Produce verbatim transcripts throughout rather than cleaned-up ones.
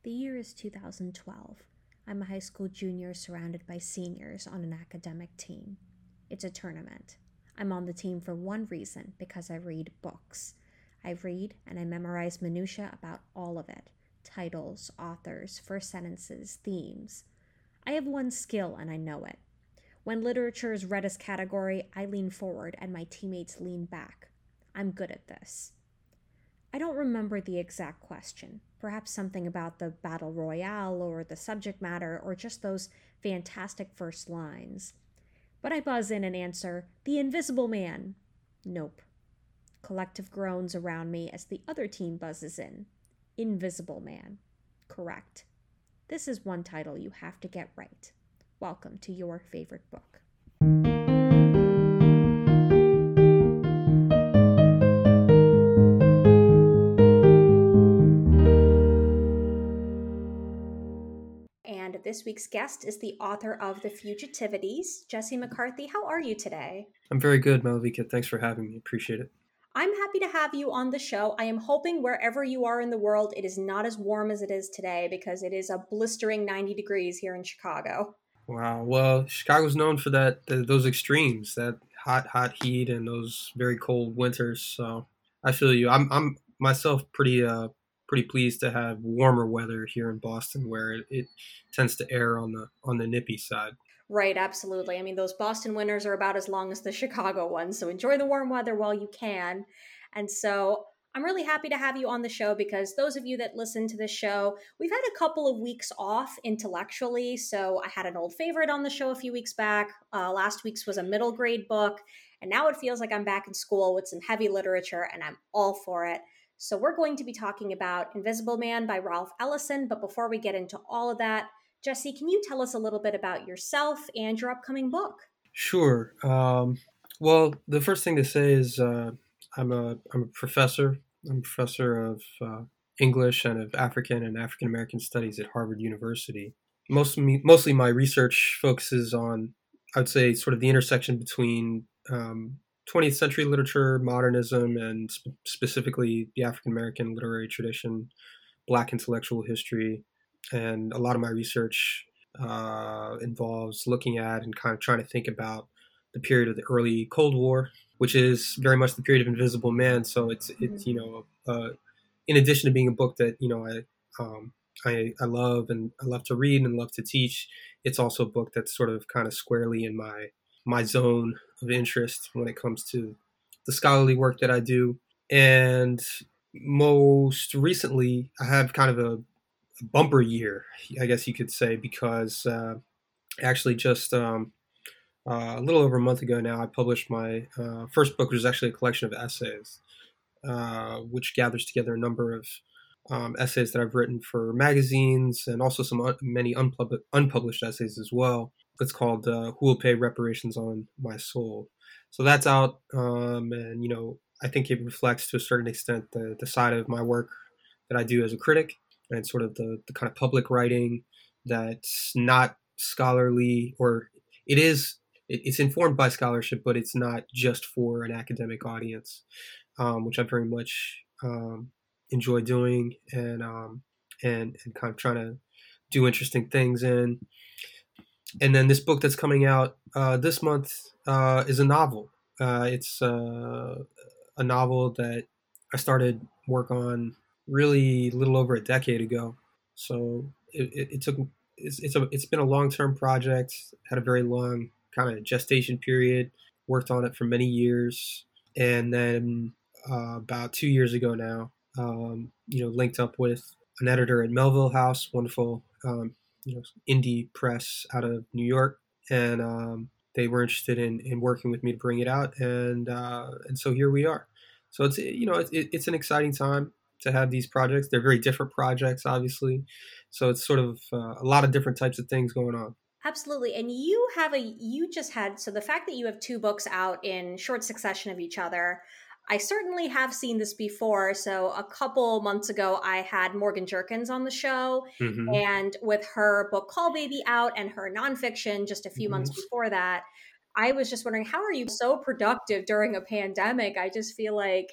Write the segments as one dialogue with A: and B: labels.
A: The year is two thousand twelve. I'm a high school junior surrounded by seniors on an academic team. It's a tournament. I'm on the team for one reason, because I read books. I read and I memorize minutiae about all of it. Titles, authors, first sentences, themes. I have one skill and I know it. When literature is read as category, I lean forward and my teammates lean back. I'm good at this. I don't remember the exact question. Perhaps something about the battle royale or the subject matter or just those fantastic first lines. But I buzz in and answer, "The Invisible Man." Nope. Collective groans around me as the other team buzzes in. Invisible Man. Correct. This is one title you have to get right. Welcome to your favorite book. And this week's guest is the author of The Fugitivities, Jesse McCarthy. How are you today?
B: I'm very good, Malavika. Thanks for having me. Appreciate it.
A: I'm happy to have you on the show. I am hoping wherever you are in the world, it is not as warm as it is today because it is a blistering ninety degrees here in Chicago.
B: Wow. Well, Chicago's known for that, th- those extremes, that hot, hot heat and those very cold winters. So I feel you. I'm, I'm myself pretty, uh, pretty pleased to have warmer weather here in Boston, where it, it tends to err on the on the nippy side.
A: Right, absolutely. I mean, those Boston winters are about as long as the Chicago ones, so enjoy the warm weather while you can. And so I'm really happy to have you on the show because those of you that listen to this show, we've had a couple of weeks off intellectually. So I had an old favorite on the show a few weeks back. Uh, last week's was a middle grade book. And now it feels like I'm back in school with some heavy literature, and I'm all for it. So we're going to be talking about Invisible Man by Ralph Ellison. But before we get into all of that, Jesse, can you tell us a little bit about yourself and your upcoming book?
B: Sure. Um, well, the first thing to say is uh, I'm a I'm a professor. I'm a professor of uh, English and of African and African American studies at Harvard University. Most of me, mostly my research focuses on, I would say, sort of the intersection between um, twentieth century literature, modernism, and sp- specifically the African American literary tradition, Black intellectual history, and a lot of my research uh, involves looking at and kind of trying to think about the period of the early Cold War, which is very much the period of Invisible Man. So it's it's you know, uh, in addition to being a book that you know I um, I, I love and I love to read and love to teach, it's also a book that's sort of kind of squarely in my my zone of interest when it comes to the scholarly work that I do. And most recently, I have kind of a bumper year, I guess you could say, because uh, actually just um, uh, a little over a month ago now, I published my uh, first book, which is actually a collection of essays, uh, which gathers together a number of um, essays that I've written for magazines and also some un- many unpub- unpublished essays as well. It's called uh, "Who Will Pay Reparations on My Soul." So that's out, um, and you know, I think it reflects to a certain extent the the side of my work that I do as a critic and sort of the the kind of public writing that's not scholarly, or it is. it- It's informed by scholarship, but it's not just for an academic audience, um, which I very much um, enjoy doing, and um, and and kind of trying to do interesting things in. And then this book that's coming out uh, this month uh, is a novel. Uh, it's uh, a novel that I started work on really a little over a decade ago. So it, it, it took it's it's, a, it's been a long term project. Had a very long kind of gestation period. Worked on it for many years, and then uh, about two years ago now, um, you know, linked up with an editor at Melville House, wonderful, um, you know, indie press out of New York, and um, they were interested in, in working with me to bring it out, and uh, and so here we are. So it's you know it, it's an exciting time to have these projects. They're very different projects, obviously, so it's sort of uh, a lot of different types of things going on.
A: Absolutely. And you have a, you just had, so the fact that you have two books out in short succession of each other, I certainly have seen this before. So a couple months ago, I had Morgan Jerkins on the show,
B: Mm-hmm.
A: and with her book Call Baby out and her nonfiction just a few months
B: Yes.
A: before that, I was just wondering, how are you so productive during a pandemic? I just feel like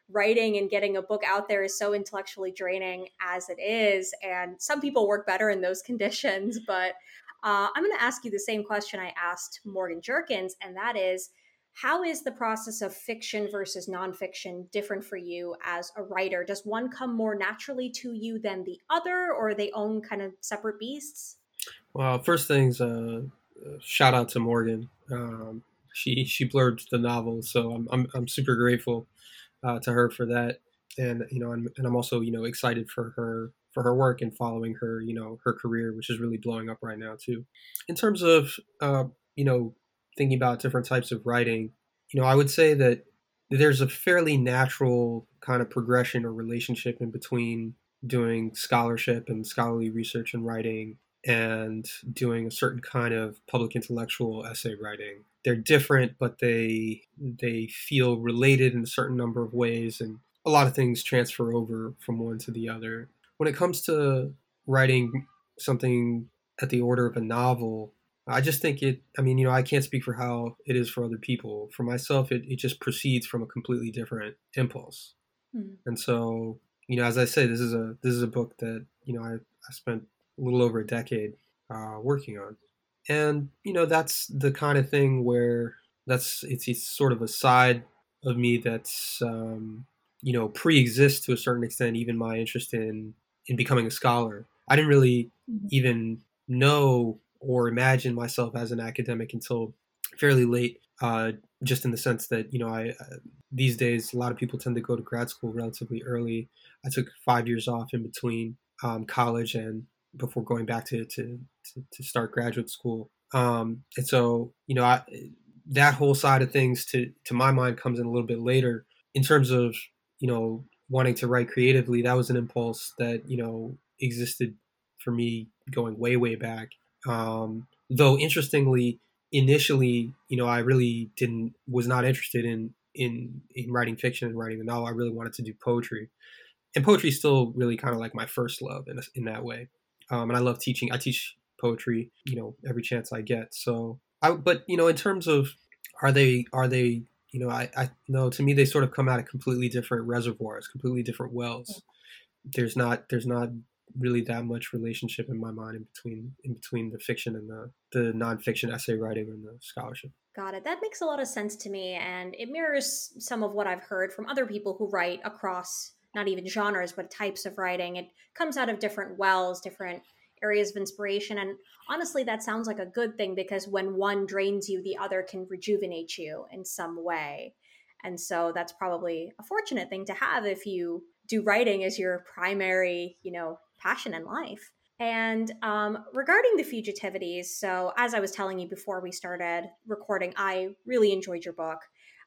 A: writing and getting a book out there is so intellectually draining as it is. And some people work better in those conditions. But uh, I'm going to ask you the same question I asked Morgan Jerkins, and that is, how is the process of fiction versus nonfiction different for you as a writer? Does one come more naturally to you than the other, or are they own kind of separate beasts?
B: Well, first things, uh, uh, shout out to Morgan. Um, she she blurbed the novel, so I'm I'm, I'm super grateful uh, to her for that. And you know, and, and I'm also you know excited for her for her work and following her you know her career, which is really blowing up right now too. In terms of uh, you know thinking about different types of writing, you know, I would say that there's a fairly natural kind of progression or relationship in between doing scholarship and scholarly research and writing and doing a certain kind of public intellectual essay writing. They're different, but they they feel related in a certain number of ways, and a lot of things transfer over from one to the other. When it comes to writing something at the order of a novel, I just think it, I mean, you know, I can't speak for how it is for other people. For myself, it, it just proceeds from a completely different impulse.
A: Hmm.
B: And so, you know, as I say, this is a this is a book that, you know, I, I spent a little over a decade uh, working on. And, you know, that's the kind of thing where that's, it's, it's sort of a side of me that's, um, you know, pre-exists to a certain extent, even my interest in, in becoming a scholar. I didn't really even know or imagine myself as an academic until fairly late, uh, just in the sense that, you know, I, uh, these days, a lot of people tend to go to grad school relatively early. I took five years off in between um, college and before going back to, to, to, to start graduate school. Um, and so, you know, I, that whole side of things to, to my mind comes in a little bit later in terms of, you know, wanting to write creatively. That was an impulse that, you know, existed for me going way, way back. Um, though interestingly, initially, you know, I really didn't, was not interested in, in, in writing fiction and writing a novel. I really wanted to do poetry, and poetry is still really kind of like my first love in, in that way. Um, and I love teaching. I teach poetry, you know, every chance I get. So I, but you know, in terms of are they, are they, you know, I, I know to me, they sort of come out of completely different reservoirs, completely different wells. There's not, there's not really that much relationship in my mind in between, in between the fiction and the, the nonfiction essay writing and the scholarship.
A: Got it. That makes a lot of sense to me. And it mirrors some of what I've heard from other people who write across not even genres, but types of writing. It comes out of different wells, different areas of inspiration. And honestly, that sounds like a good thing because when one drains you, the other can rejuvenate you in some way. And so that's probably a fortunate thing to have if you do writing as your primary, you know, passion in life. And um, regarding the fugitivities, so as I was telling you before we started recording, I really enjoyed your book.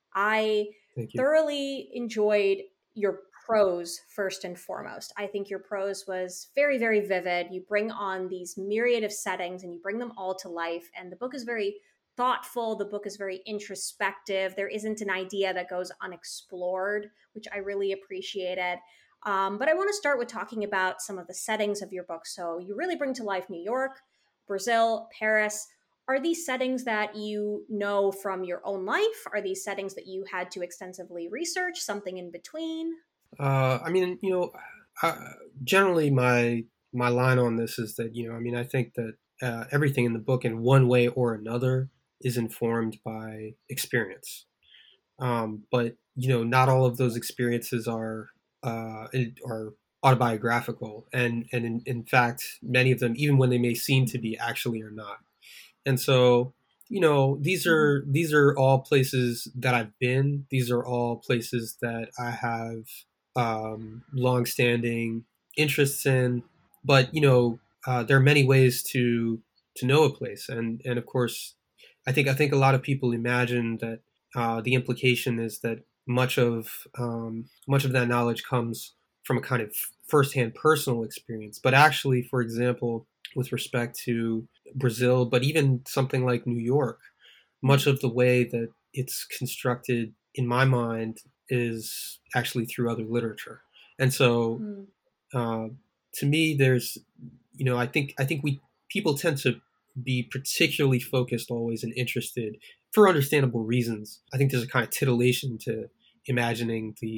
A: I
B: Thank you.
A: thoroughly enjoyed your prose first and foremost. I think your prose was very, very vivid. You bring on these myriad of settings and you bring them all to life. And the book is very thoughtful. The book is very introspective. There isn't an idea that goes unexplored, which I really appreciated. Um, but I want to start with talking about some of the settings of your book. So you really bring to life New York, Brazil, Paris. Are these settings that you know from your own life? Are these settings that you had to extensively research, something in between?
B: Uh, I mean, you know, I, generally my my line on this is that, you know, I mean, I think that uh, everything in the book, in one way or another, is informed by experience. Um, but you know, not all of those experiences are uh, are autobiographical, and and in, in fact, many of them, even when they may seem to be, actually are not. And so, you know, these are these are all places that I've been. These are all places that I have um, longstanding interests in. But you know, uh, there are many ways to to know a place, and and of course, I think I think a lot of people imagine that uh, the implication is that much of um, much of that knowledge comes from a kind of firsthand personal experience. But actually, for example, with respect to Brazil, but even something like New York, much of the way that it's constructed in my mind is actually through other literature. And so
A: Mm.
B: uh, to me, there's, you know, I think, I think we, people tend to be particularly focused always and interested for understandable reasons. I think there's a kind of titillation to imagining the,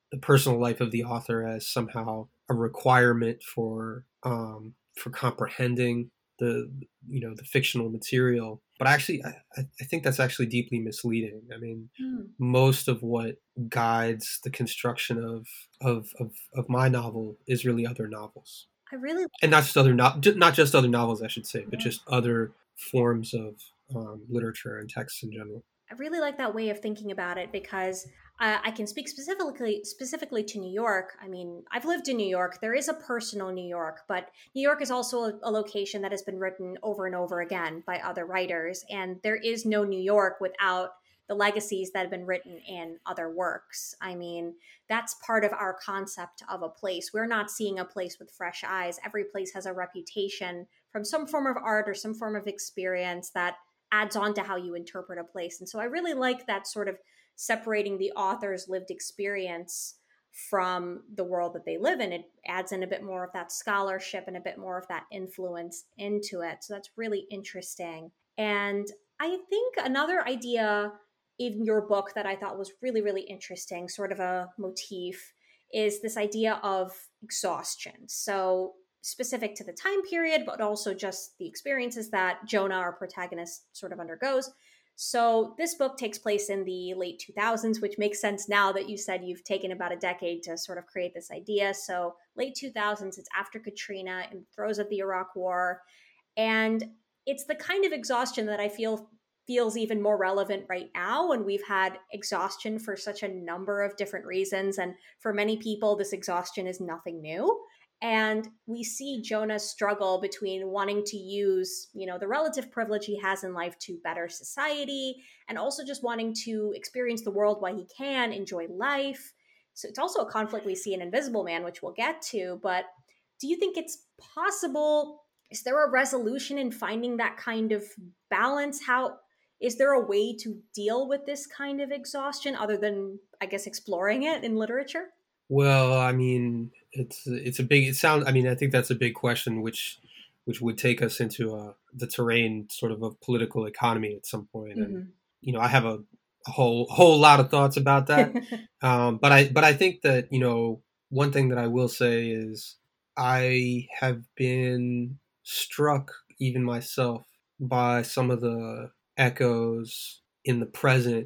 B: the personal life of the author as somehow a requirement for um, for comprehending the you know the fictional material. But actually, I, I think that's actually deeply misleading. I mean,
A: Mm.
B: most of what guides the construction of of of, of my novel is really other novels,
A: I really
B: and not just other no- not just other novels, I should say, but
A: yeah.
B: just other forms of um, literature and texts in general.
A: I really like that way of thinking about it because uh, I can speak specifically specifically to New York. I mean, I've lived in New York. There is a personal New York, but New York is also a, a location that has been written over and over again by other writers, and there is no New York without the legacies that have been written in other works. I mean, that's part of our concept of a place. We're not seeing a place with fresh eyes. Every place has a reputation from some form of art or some form of experience that adds on to how you interpret a place. And so I really like that sort of separating the author's lived experience from the world that they live in. It adds in a bit more of that scholarship and a bit more of that influence into it. So that's really interesting. And I think another idea in your book that I thought was really, really interesting, sort of a motif, is this idea of exhaustion. So specific to the time period, but also just the experiences that Jonah, our protagonist, sort of undergoes. So this book takes place in the late two thousands, which makes sense now that you said you've taken about a decade to sort of create this idea. So late two thousands, it's after Katrina and throes of the Iraq War. And it's the kind of exhaustion that I feel feels even more relevant right now when we've had exhaustion for such a number of different reasons. And for many people, this exhaustion is nothing new. And we see Jonah struggle between wanting to use, you know, the relative privilege he has in life to better society and also just wanting to experience the world while he can, enjoy life. So it's also a conflict we see in Invisible Man, which we'll get to. But do you think it's possible? Is there a resolution in finding that kind of balance? How is there a way to deal with this kind of exhaustion other than, I guess, exploring it in literature?
B: Well, I mean, it's it's a big. It sounds. I mean, I think that's a big question, which which would take us into uh, the terrain, sort of, of political economy at some point. And
A: Mm-hmm.
B: you know, I have a, a whole whole lot of thoughts about that. Um, but I but I think that you know one thing that I will say is I have been struck even myself by some of the echoes in the present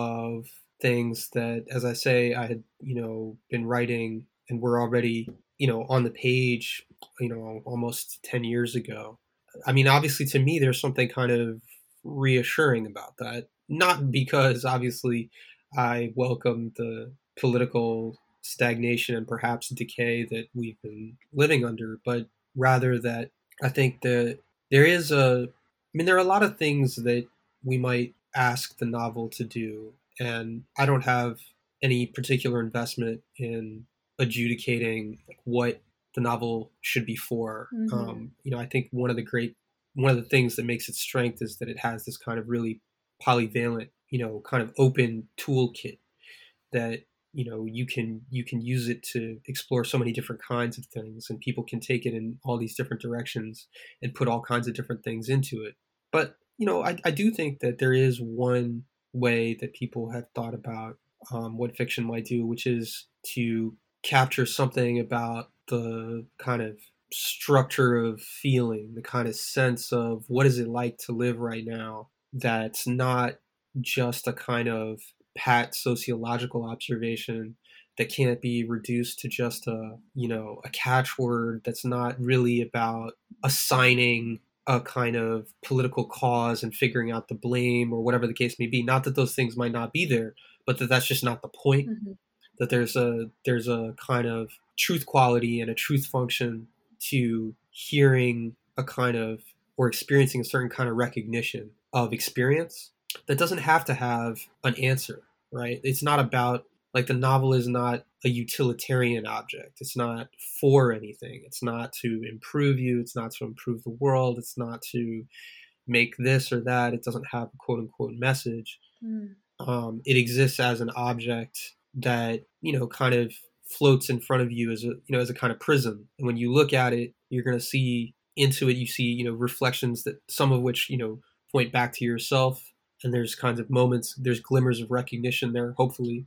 B: of things that, as I say, I had, you know, been writing and were already, you know, on the page, you know, almost ten years ago. I mean, obviously to me, there's something kind of reassuring about that. Not because obviously I welcome the political stagnation and perhaps decay that we've been living under, but rather that I think that there is a, I mean, there are a lot of things that we might ask the novel to do, and I don't have any particular investment in adjudicating what the novel should be for.
A: Mm-hmm.
B: Um, you know, I think one of the great, one of the things that makes its strength is that it has this kind of really polyvalent, you know, kind of open toolkit that you know you can you can use it to explore so many different kinds of things, and people can take it in all these different directions and put all kinds of different things into it. But you know i, I do think that there is one way that people have thought about um, what fiction might do, which is to capture something about the kind of structure of feeling, the kind of sense of what is it like to live right now, that's not just a kind of pat sociological observation that can't be reduced to just a you know a catchword that's not really about assigning a kind of political cause and figuring out the blame or whatever the case may be. Not that those things might not be there, but that that's just not the point.
A: Mm-hmm.
B: That there's a there's a kind of truth quality and a truth function to hearing a kind of, or experiencing a certain kind of recognition of experience that doesn't have to have an answer, right? It's not about, like, the novel is not a utilitarian object. It's not for anything. It's not to improve you. It's not to improve the world. It's not to make this or that. It doesn't have a quote unquote message.
A: Mm.
B: Um, it exists as an object that, you know, kind of floats in front of you as a, you know, as a kind of prism. And when you look at it, you're going to see into it, you see, you know, reflections that some of which, you know, point back to yourself. And there's kinds of moments, there's glimmers of recognition there, hopefully,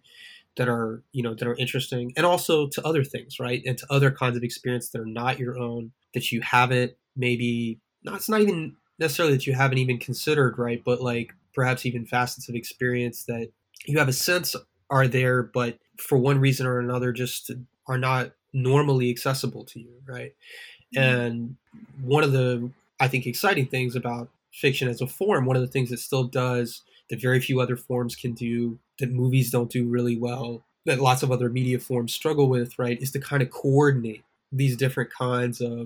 B: that are, you know, that are interesting, and also to other things, right? And to other kinds of experience that are not your own, that you haven't maybe, no, it's not even necessarily that you haven't even considered, right? But like perhaps even facets of experience that you have a sense are there, but for one reason or another just are not normally accessible to you, right?
A: Mhm.
B: And one of the, I think, exciting things about fiction as a form, one of the things it still does that very few other forms can do, that movies don't do really well, that lots of other media forms struggle with, right, is to kind of coordinate these different kinds of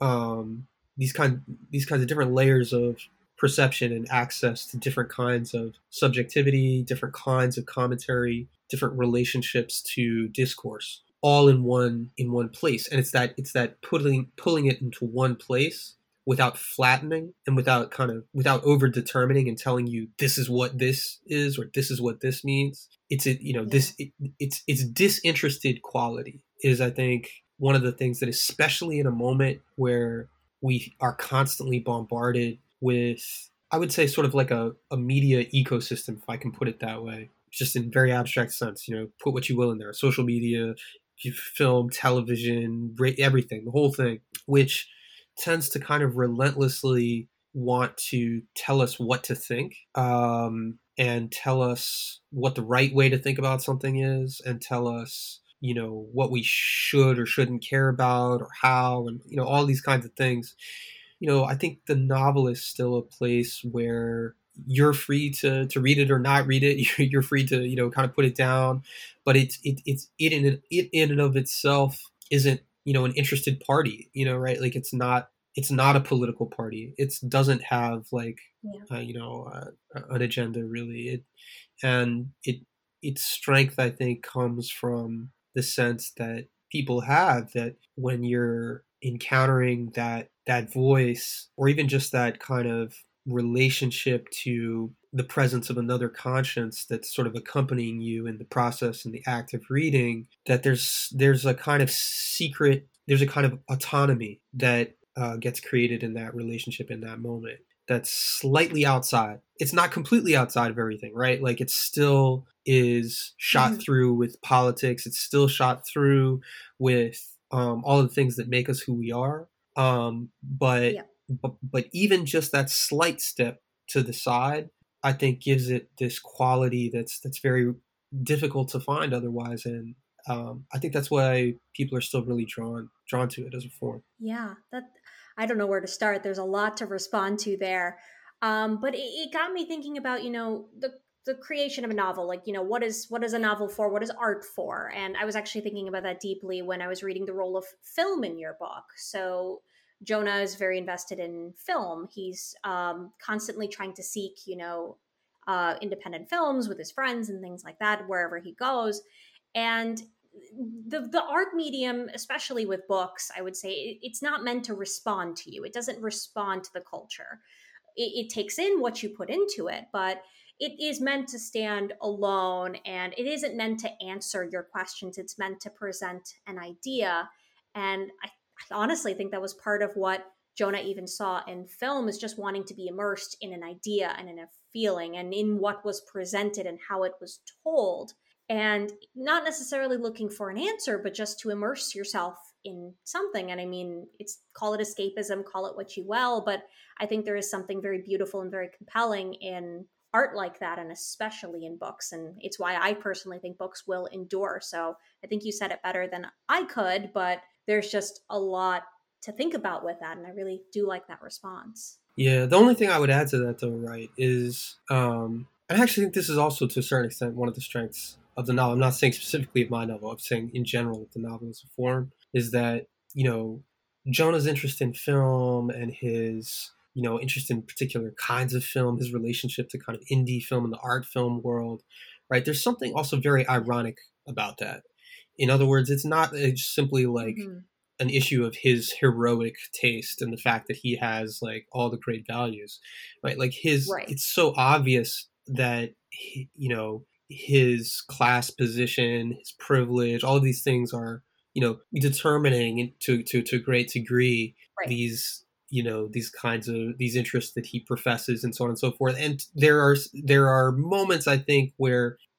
B: um, these kind these kinds of different layers of perception and access to different kinds of subjectivity, different kinds of commentary, different relationships to discourse, all in one in one place. And it's that it's that putting pulling it into one place without flattening and without kind of without over determining and telling you this is what this is or this is what this means. It's a, you know,
A: Yeah.
B: this it, it's it's disinterested quality is, I think, one of the things that, especially in a moment where we are constantly bombarded with, I would say, sort of like a, a media ecosystem, if I can put it that way, just in very abstract sense, you know, put what you will in there, social media, film, television, everything, the whole thing, which tends to kind of relentlessly want to tell us what to think, um, and tell us what the right way to think about something is, and tell us, you know, what we should or shouldn't care about or how, and, you know, all these kinds of things. You know, I think the novel is still a place where you're free to to read it or not read it. You're free to, you know, kind of put it down, but it's it it's it in it in and of itself isn't, you know, an interested party. You know, right? Like it's not it's not a political party. It doesn't have like
A: Yeah.
B: uh, you know uh, an agenda really. It and it its strength, I think, comes from the sense that people have that when you're encountering that that voice, or even just that kind of relationship to the presence of another conscience that's sort of accompanying you in the process and the act of reading, that there's there's a kind of secret, there's a kind of autonomy that uh, gets created in that relationship in that moment, that's slightly outside. It's not completely outside of everything, right? Like it still is shot
A: Mhm.
B: through with politics. It's still shot through with um, all the things that make us who we are. Um, but,
A: Yeah.
B: but but even just that slight step to the side, I think, gives it this quality that's that's very difficult to find otherwise. And um, I think that's why people are still really drawn drawn to it as a form.
A: Yeah, that I don't know where to start. There's a lot to respond to there. Um, but it, it got me thinking about, you know, the the creation of a novel. Like, you know, what is what is a novel for? What is art for? And I was actually thinking about that deeply when I was reading the role of film in your book. So Jonah is very invested in film. He's um, constantly trying to seek, you know, uh, independent films with his friends and things like that wherever he goes. And the the art medium, especially with books, I would say it, it's not meant to respond to you. It doesn't respond to the culture. It, it takes in what you put into it, but it is meant to stand alone, and it isn't meant to answer your questions. It's meant to present an idea. And I, I honestly think that was part of what Jonah even saw in film, is just wanting to be immersed in an idea and in a feeling and in what was presented and how it was told, and not necessarily looking for an answer, but just to immerse yourself in something. And I mean, it's, call it escapism, call it what you will, but I think there is something very beautiful and very compelling in art like that, and especially in books. And it's why I personally think books will endure. So I think you said it better than I could, but there's just a lot to think about with that. And I really do like that response.
B: Yeah, the only thing I would add to that, though, right, is um, I actually think this is also, to a certain extent, one of the strengths of the novel. I'm not saying specifically of my novel. I'm saying in general of the novel as a form, is that, you know, Jonah's interest in film and his, you know, interest in particular kinds of film, his relationship to kind of indie film and the art film world, right? There's something also very ironic about that. In other words, it's not it's simply like
A: Mm-hmm.
B: an issue of his heroic taste and the fact that he has like all the great values, right? Like his,
A: Right.
B: it's so obvious that he, you know, his class position, his privilege, all of these things are, you know, determining to to to a great degree
A: Right.
B: these, you know, these kinds of these interests that he professes and so on and so forth. And there are there are moments, I think, where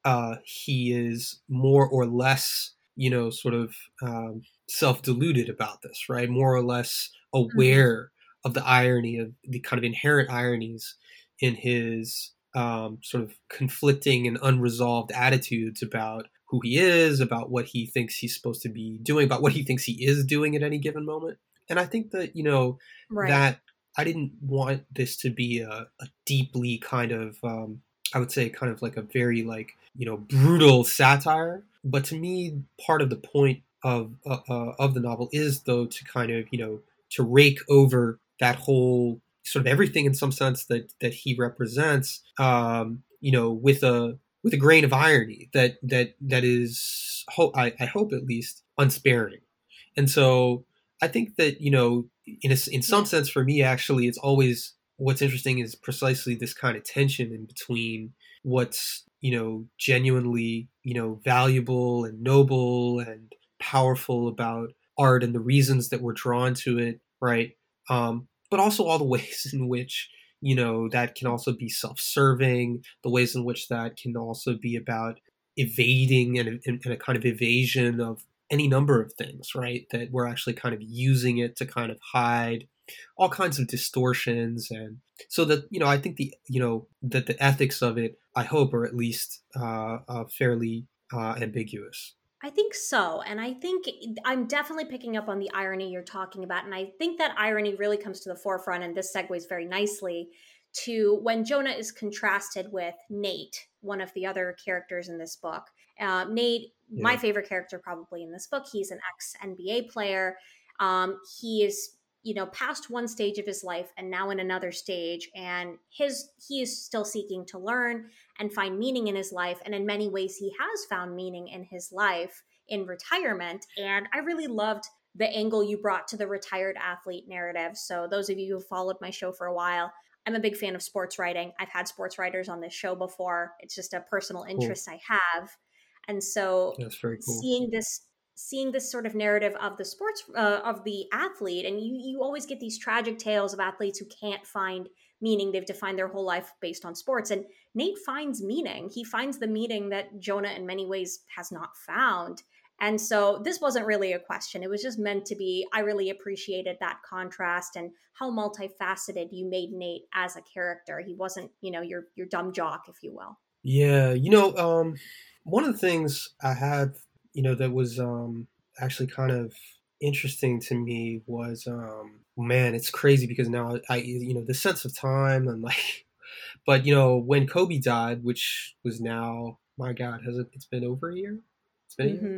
B: uh, he is more or less, you know, sort of um, self-deluded about this, right? More or less
A: Mhm.
B: aware of the irony, of the kind of inherent ironies in his um, sort of conflicting and unresolved attitudes about who he is, about what he thinks he's supposed to be doing, about what he thinks he is doing at any given moment. And I think that, you know,
A: Right.
B: that I didn't want this to be a, a deeply kind of, um, I would say, kind of like a very like, you know, brutal satire. But to me, part of the point of uh, uh, of the novel is, though, to kind of, you know, to rake over that whole sort of everything in some sense that that he represents, um, you know, with a with a grain of irony that that that is, ho- I, I hope at least, unsparing. And so I think that, you know, in a, in some
A: Yeah.
B: sense, for me, actually, it's always, what's interesting is precisely this kind of tension in between what's, you know, genuinely, you know, valuable and noble and powerful about art and the reasons that we're drawn to it, right? Um, but also all the ways in which, you know, that can also be self-serving, the ways in which that can also be about evading and, and, and a kind of evasion of any number of things, right? That we're actually kind of using it to kind of hide all kinds of distortions. And so that, you know, I think the, you know, that the ethics of it, I hope, are at least uh, uh, fairly uh, ambiguous.
A: I think so. And I think I'm definitely picking up on the irony you're talking about. And I think that irony really comes to the forefront. And this segues very nicely to when Jonah is contrasted with Nate, one of the other characters in this book. Uh, Nate, my
B: Yeah.
A: favorite character probably in this book, he's an ex N B A player. Um, he is, you know, past one stage of his life and now in another stage. And his he is still seeking to learn and find meaning in his life. And in many ways, he has found meaning in his life in retirement. And I really loved the angle you brought to the retired athlete narrative. So, those of you who followed my show for a while, I'm a big fan of sports writing. I've had sports writers on this show before. It's just a personal
B: Cool.
A: interest I have. And so,
B: That's very cool.
A: seeing this seeing this sort of narrative of the sports uh, of the athlete, and you you always get these tragic tales of athletes who can't find meaning. They've defined their whole life based on sports, and Nate finds meaning. He finds the meaning that Jonah in many ways has not found. And so this wasn't really a question. It was just meant to be. I really appreciated that contrast and how multifaceted you made Nate as a character. He wasn't, you know, your your dumb jock, if you will.
B: Yeah, you know, um, one of the things I had, you know, that was um, actually kind of interesting to me was, um, man, it's crazy because now I, you know, the sense of time and like, but you know, when Kobe died, which was now, my God, has it? It's been over a year. It's been a year.
A: Mm-hmm.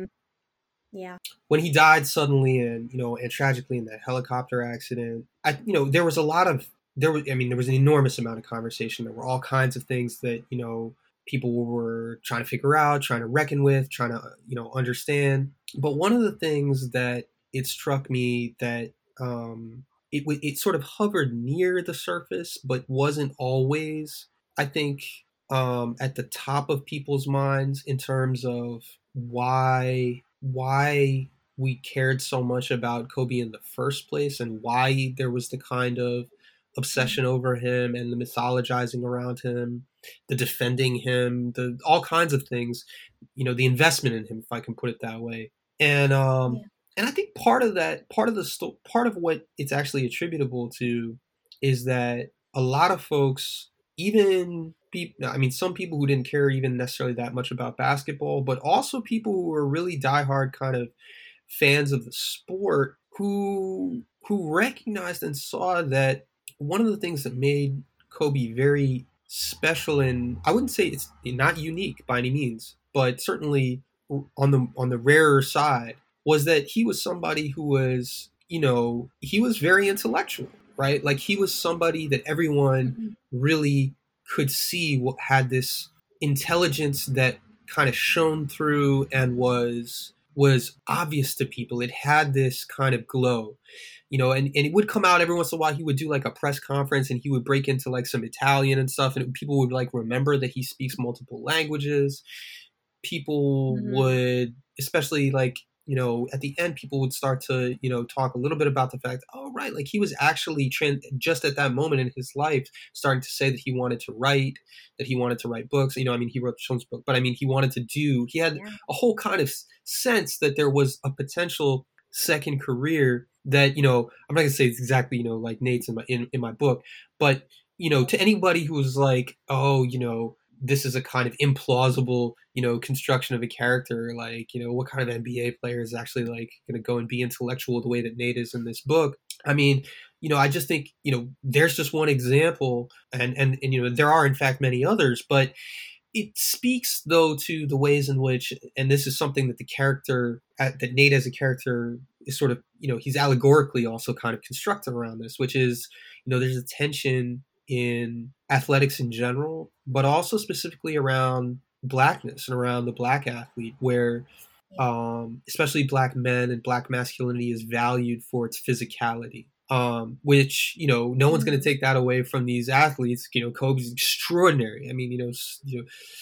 A: Yeah.
B: When he died suddenly and, you know, and tragically in that helicopter accident, I, you know, there was a lot of, there was, I mean, there was an enormous amount of conversation. There were all kinds of things that, you know, people were trying to figure out, trying to reckon with, trying to, you know, understand. But one of the things that it struck me that, um, it, it sort of hovered near the surface, but wasn't always, I think, um, at the top of people's minds in terms of why why we cared so much about Kobe in the first place and why there was the kind of obsession over him and the mythologizing around him, the defending him, the all kinds of things, you know, the investment in him, if I can put it that way. And um
A: Yeah.
B: and I think part of that, part of the sto- part of what it's actually attributable to is that a lot of folks, even people, I mean, some people who didn't care even necessarily that much about basketball, but also people who were really diehard kind of fans of the sport, who who recognized and saw that one of the things that made Kobe very special, and I wouldn't say it's not unique by any means, but certainly on the on the rarer side, was that he was somebody who was, you know, he was very intellectual, right? Like he was somebody that everyone
A: Mhm.
B: really could see what had this intelligence that kind of shone through and was was obvious to people. It had this kind of glow, you know, and, and it would come out every once in a while. He would do like a press conference and he would break into like some Italian and stuff, and people would like remember that he speaks multiple languages. People
A: Mhm.
B: would, especially like, you know, at the end, people would start to, you know, talk a little bit about the fact, oh, right, like he was actually trans- just at that moment in his life starting to say that he wanted to write, that he wanted to write books. You know, I mean, he wrote the children's book, but I mean, he wanted to do, he had
A: Yeah.
B: a whole kind of sense that there was a potential second career that, you know, I'm not gonna say it's exactly, you know, like Nate's in my in, in my book, but you know, to anybody who was like, oh, you know, this is a kind of implausible, you know, construction of a character. Like, you know, what kind of N B A player is actually like going to go and be intellectual the way that Nate is in this book? I mean, you know, I just think, you know, there's just one example, and and and you know, there are in fact many others, but it speaks though to the ways in which, and this is something that the character uh, that Nate as a character is sort of, you know, he's allegorically also kind of constructed around this, which is, you know, there's a tension in athletics in general, but also specifically around blackness and around the black athlete, where
A: Yeah.
B: um, especially black men and black masculinity is valued for its physicality. Um, which, you know, no one's going to
A: Mm.
B: take that away from these athletes. You know, Kobe's extraordinary. I mean, you know, you know,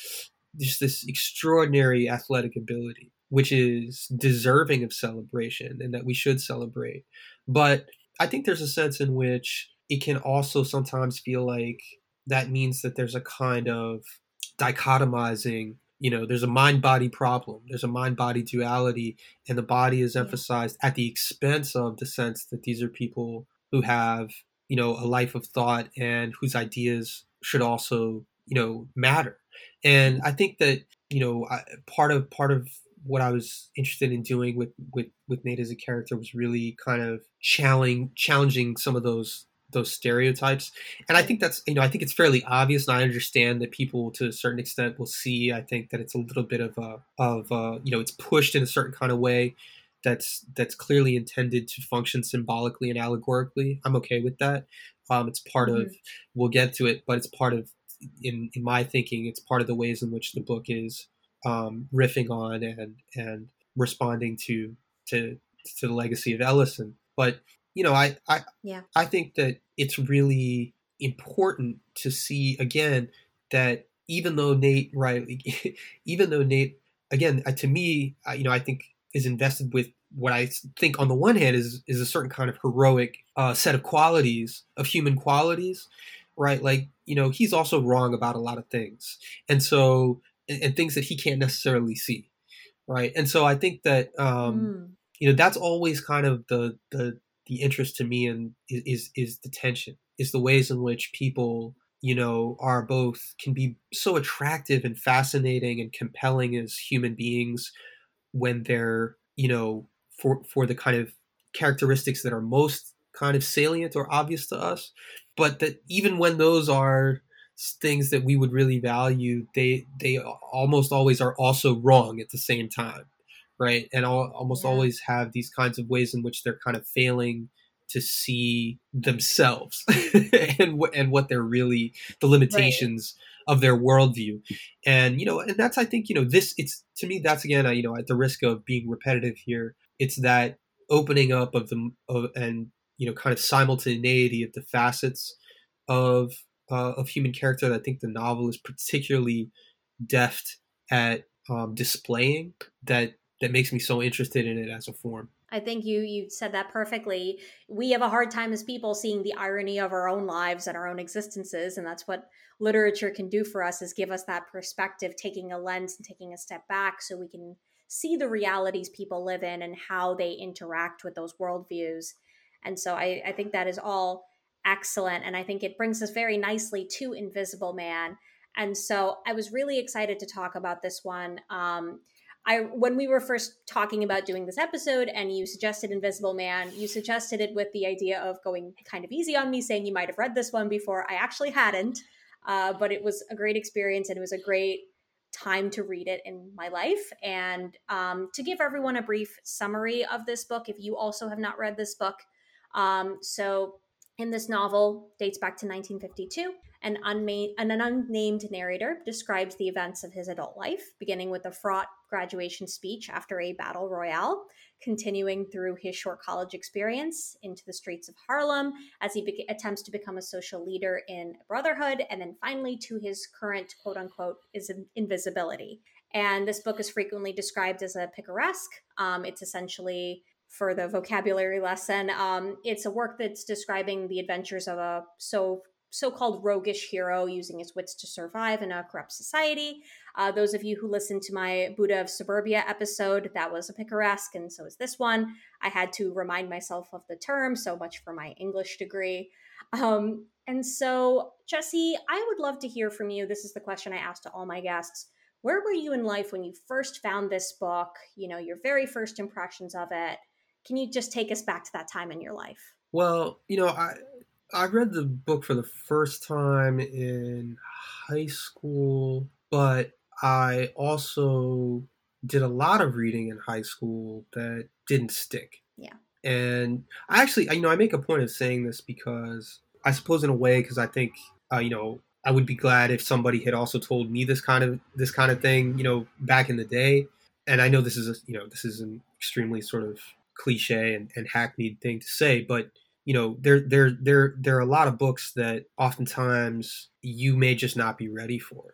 B: just this extraordinary athletic ability, which is deserving of celebration and that we should celebrate. But I think there's a sense in which it can also sometimes feel like that means that there's a kind of dichotomizing, you know, there's a mind body problem, there's a mind body duality, and the body is
A: Yeah.
B: emphasized at the expense of the sense that these are people who have, you know, a life of thought and whose ideas should also, you know, matter. And I think that, you know, I, part of part of what I was interested in doing with with with Nate as a character was really kind of challenging challenging some of those those stereotypes. And I
A: Right.
B: think that's, you know, I think it's fairly obvious, and I understand that people to a certain extent will see. I think that it's a little bit of a of a, you know, it's pushed in a certain kind of way that's that's clearly intended to function symbolically and allegorically. I'm okay with that. Um, it's part of,
A: Mm-hmm.
B: we'll get to it, but it's part of, in in my thinking, it's part of the ways in which the book is um, riffing on and and responding to to to the legacy of Ellison. But you know, I I
A: Yeah.
B: I think that it's really important to see again that even though Nate, right, even though Nate, again, uh, to me, uh, you know, I think is invested with what I think on the one hand is is a certain kind of heroic uh, set of qualities, of human qualities, right? Like, you know, he's also wrong about a lot of things, and so and, and things that he can't necessarily see, right? And so I think that um,
A: Mm.
B: you know, that's always kind of the the the interest to me, and is is the tension, is the ways in which people, you know, are both, can be so attractive and fascinating and compelling as human beings when they're, you know, for for the kind of characteristics that are most kind of salient or obvious to us, but that even when those are things that we would really value, they they almost always are also wrong at the same time, right? And al- almost
A: Yeah.
B: always have these kinds of ways in which they're kind of failing to see themselves and wh- and what they're really, the
A: Right.
B: limitations of their worldview. And you know, and that's, I think, you know, this, it's, to me, that's again, uh, you know, at the risk of being repetitive here, it's that opening up of the of, and you know, kind of simultaneity of the facets of uh, of human character that I think the novel is particularly deft at um, displaying, that that makes me so interested in it as a form.
A: I think you you said that perfectly. We have a hard time as people seeing the irony of our own lives and our own existences, and that's what literature can do for us, is give us that perspective, taking a lens and taking a step back so we can see the realities people live in and how they interact with those worldviews. And so I, I think that is all excellent. And I think it brings us very nicely to Invisible Man. And so I was really excited to talk about this one. Um, I when we were first talking about doing this episode and you suggested Invisible Man, you suggested it with the idea of going kind of easy on me, saying you might have read this one before. I actually hadn't, uh, but it was a great experience and it was a great time to read it in my life. And um, to give everyone a brief summary of this book, if you also have not read this book, um, so in this novel, dates back to nineteen fifty-two. An, unma- an unnamed narrator describes the events of his adult life, beginning with a fraught graduation speech after a battle royale, continuing through his short college experience into the streets of Harlem as he be- attempts to become a social leader in Brotherhood, and then finally to his current quote unquote is invisibility. And this book is frequently described as a picaresque. Um, it's essentially, for the vocabulary lesson, um, it's a work that's describing the adventures of a so so-called roguish hero using his wits to survive in a corrupt society. Uh, those of you who listened to my Buddha of Suburbia episode, that was a picaresque, and so is this one. I had to remind myself of the term, so much for my English degree. Um, and so, Jesse, I would love to hear from you. This is the question I ask to all my guests. Where were you in life when you first found this book? You know, your very first impressions of it. Can you just take us back to that time in your life?
B: Well, you know, I I read the book for the first time in high school, but I also did a lot of reading in high school that didn't stick.
A: Yeah.
B: And I actually, you know, I make a point of saying this because I suppose in a way, because I think, uh, you know, I would be glad if somebody had also told me this kind of this kind of thing, you know, back in the day. And I know this is a, you know, this is an extremely sort of cliche and, and hackneyed thing to say, but you know, there there there there are a lot of books that oftentimes you may just not be ready for,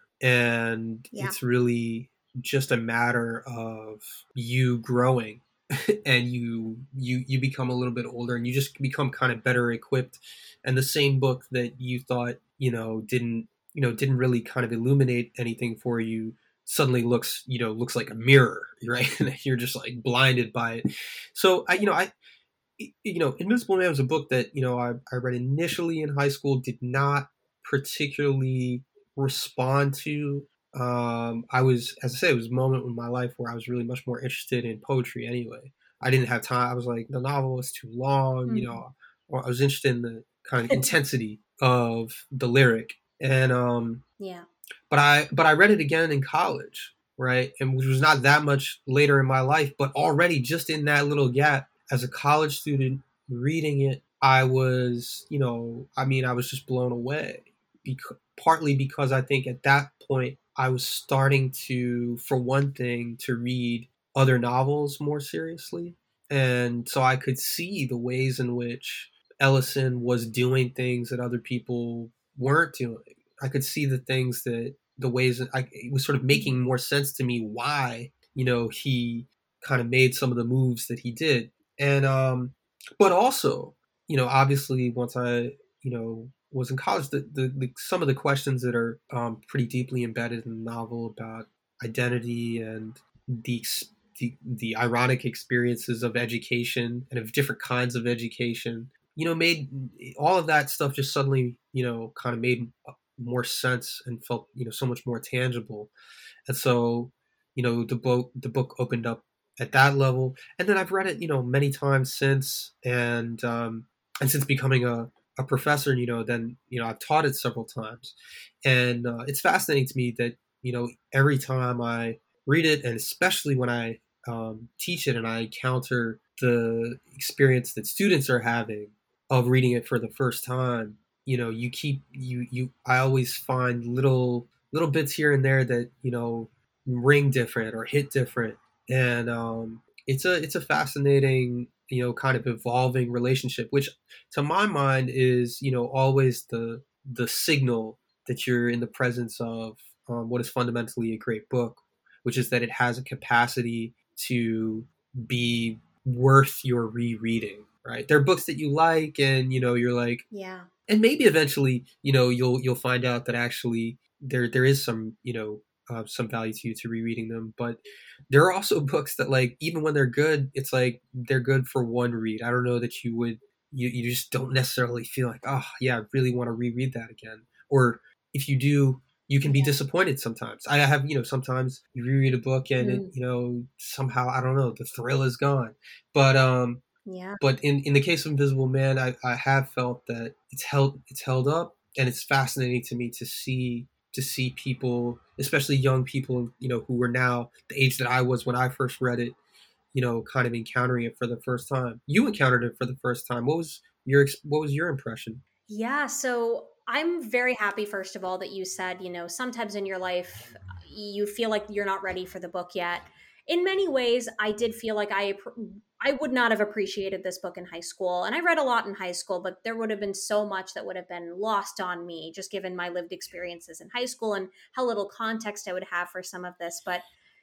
B: and
A: Yeah.
B: it's really just a matter of you growing and you you you become a little bit older and you just become kind of better equipped, and the same book that you thought, you know, didn't you know didn't really kind of illuminate anything for you suddenly looks, you know, looks like a mirror, right? And you're just like blinded by it. So I you know I you know, Invisible Man was a book that, you know, I, I read initially in high school, did not particularly respond to. Um, I was, as I say, it was a moment in my life where I was really much more interested in poetry anyway. I didn't have time. I was like, the novel was too long, mm-hmm. you know, or I was interested in the kind of intensity of the lyric. And, um,
A: yeah,
B: but I, but I read it again in college, right? And which was not that much later in my life, but already just in that little gap, as a college student reading it, I was, you know, I mean, I was just blown away. Because, partly because I think at that point I was starting to, for one thing, to read other novels more seriously. And so I could see the ways in which Ellison was doing things that other people weren't doing. I could see the things that, the ways that I, it was sort of making more sense to me why, you know, he kind of made some of the moves that he did. And, um, but also, you know, obviously once I, you know, was in college, the, the, the some of the questions that are um, pretty deeply embedded in the novel about identity and the, the, the ironic experiences of education and of different kinds of education, you know, made all of that stuff just suddenly, you know, kind of made more sense and felt, you know, so much more tangible. And so, you know, the book, the book opened up at that level. And then I've read it, you know, many times since, and, um, and since becoming a, a professor, you know, then, you know, I've taught it several times. And uh, it's fascinating to me that, you know, every time I read it, and especially when I um, teach it and I encounter the experience that students are having of reading it for the first time, you know, you keep, you, you, I always find little, little bits here and there that, you know, ring different or hit different. And um, it's a, it's a fascinating, you know, kind of evolving relationship, which to my mind is, you know, always the, the signal that you're in the presence of um, what is fundamentally a great book, which is that it has a capacity to be worth your rereading, right? There are books that you like and, you know, you're like,
A: yeah.
B: And maybe eventually, you know, you'll, you'll find out that actually there, there is some, you know, uh, some value to you to rereading them. But there are also books that, like, even when they're good, it's like they're good for one read. I don't know that you would, you, you just don't necessarily feel like, oh yeah, I really want to reread that again. Or if you do, you can be yeah. disappointed sometimes. I have, you know, sometimes you reread a book and mm. it, you know, somehow, I don't know, the thrill is gone. But um,
A: yeah.
B: But in, in the case of Invisible Man, I, I have felt that it's held it's held up, and it's fascinating to me to see to see people, especially young people, you know, who are now the age that I was when I first read it, you know, kind of encountering it for the first time. You encountered it for the first time. What was your what was your impression?
A: Yeah, so I'm very happy, first of all, that you said, you know, sometimes in your life you feel like you're not ready for the book yet. In many ways, I did feel like I I would not have appreciated this book in high school. And I read a lot in high school, but there would have been so much that would have been lost on me, just given my lived experiences in high school and how little context I would have for some of this. But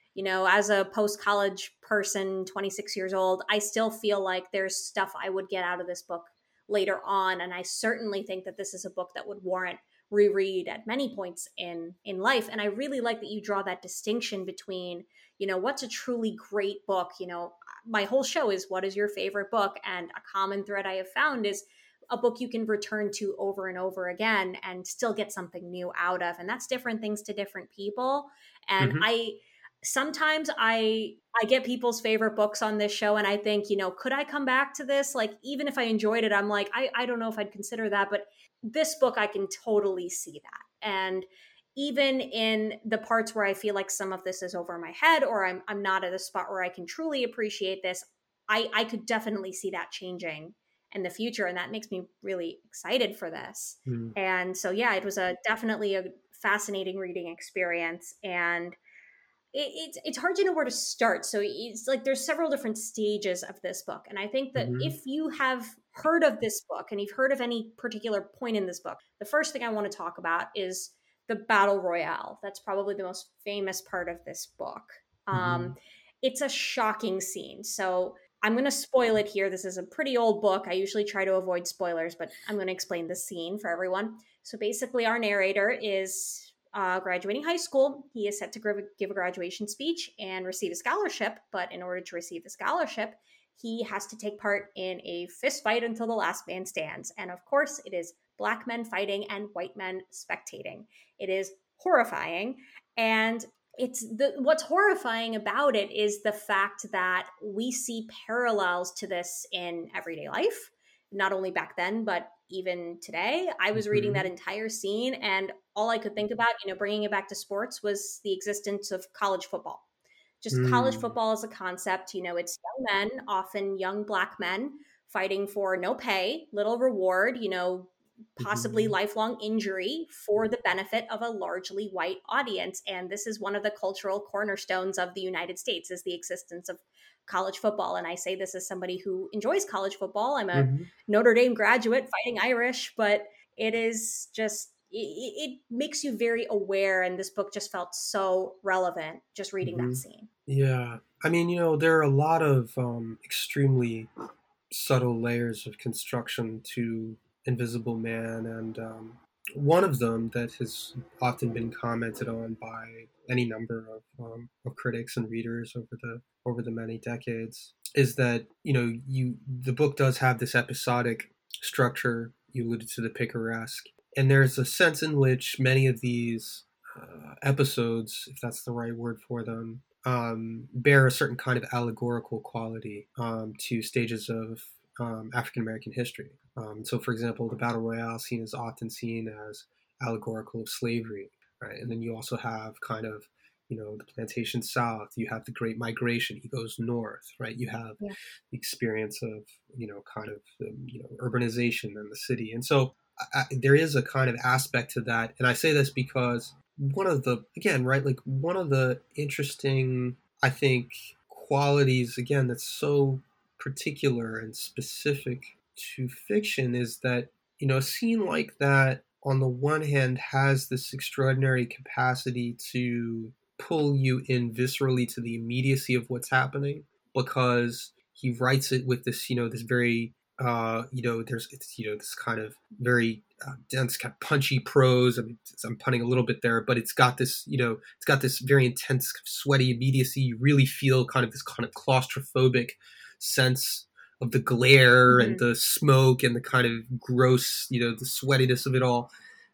A: You know, as a post college person, twenty-six years old, I still feel like there's stuff I would get out of this book later on. And I certainly think that this is a book that would warrant reread at many points in in life. And I really like that you draw that distinction between, you know, what's a truly great book. You know, my whole show is what is your favorite book, and a common thread I have found is a book you can return to over and over again and still get something new out of. And that's different things to different people. And
B: Mm-hmm.
A: I sometimes I I get people's favorite books on this show, and I think, you know, could I come back to this? Like, even if I enjoyed it, I'm like, I, I don't know if I'd consider that, but this book, I can totally see that. And even in the parts where I feel like some of this is over my head, or I'm I'm not at a spot where I can truly appreciate this, I, I could definitely see that changing in the future. And that makes me really excited for this.
B: Mm-hmm.
A: And so, yeah, it was a definitely a fascinating reading experience. And it, it's it's hard to know where to start. So it's like there's several different stages of this book, and I think that
B: Mm-hmm.
A: if you have heard of this book and you've heard of any particular point in this book, the first thing I want to talk about is the battle royale. That's probably the most famous part of this book.
B: Mm-hmm.
A: Um, it's a shocking scene. So I'm going to spoil it here. This is a pretty old book. I usually try to avoid spoilers, but I'm going to explain the scene for everyone. So basically, our narrator is uh, graduating high school. He is set to give a graduation speech and receive a scholarship. But in order to receive the scholarship, he has to take part in a fist fight until the last man stands. And of course, it is black men fighting and white men spectating. It is horrifying. And it's the what's horrifying about it is the fact that we see parallels to this in everyday life, not only back then, but even today. I was reading that
B: Mm-hmm.
A: entire scene, and all I could think about, you know, bringing it back to sports, was the existence of college football. Just college
B: Mm-hmm.
A: football as a concept. You know, it's young men, often young black men, fighting for no pay, little reward, you know, possibly
B: Mm-hmm.
A: lifelong injury for the benefit of a largely white audience. And this is one of the cultural cornerstones of the United States, is the existence of college football. And I say this as somebody who enjoys college football. I'm a
B: Mm-hmm.
A: Notre Dame graduate, fighting Irish, but it is just it, it makes you very aware. And this book just felt so relevant just reading
B: Mm-hmm.
A: that scene.
B: Yeah. I mean, you know, there are a lot of um, extremely subtle layers of construction to Invisible Man, and um, one of them that has often been commented on by any number of, um, of critics and readers over the over the many decades is that, you know, you the book does have this episodic structure. You alluded to the picaresque, and there's a sense in which many of these uh, episodes, if that's the right word for them, um, bear a certain kind of allegorical quality um, to stages of um, African American history. Um, so, for example, the battle royale scene is often seen as allegorical of slavery, right? And then you also have kind of, you know, the plantation south. You have the Great Migration. He goes north, right? You have
A: Yeah.
B: the experience of, you know, kind of the, you know, urbanization in the city, and so I, there is a kind of aspect to that. And I say this because one of the again right like one of the interesting, I think, qualities again that's so particular and specific to fiction is that, you know, a scene like that on the one hand has this extraordinary capacity to pull you in viscerally to the immediacy of what's happening, because he writes it with this, you know, this very uh, you know, there's it's you know this kind of very uh, dense, kind of punchy prose. I mean, I'm punning a little bit there, but it's got this, you know, it's got this very intense, sweaty immediacy. You really feel kind of this kind of claustrophobic sense of the glare and
A: Mm-hmm.
B: the smoke and the kind of gross, you know, the sweatiness of it all.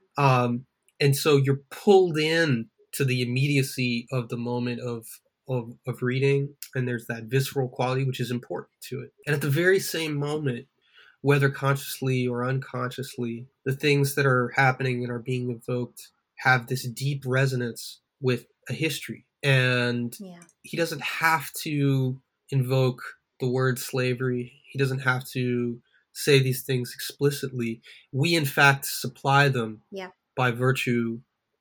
B: Um, and so you're pulled in to the immediacy of the moment of of, of reading, and there's that visceral quality which is important to it. And at the very same moment, whether consciously or unconsciously, the things that are happening and are being evoked have this deep resonance with a history. And
A: Yeah.
B: he doesn't have to invoke the word slavery. He doesn't have to say these things explicitly. We, in fact, supply them
A: Yeah.
B: by virtue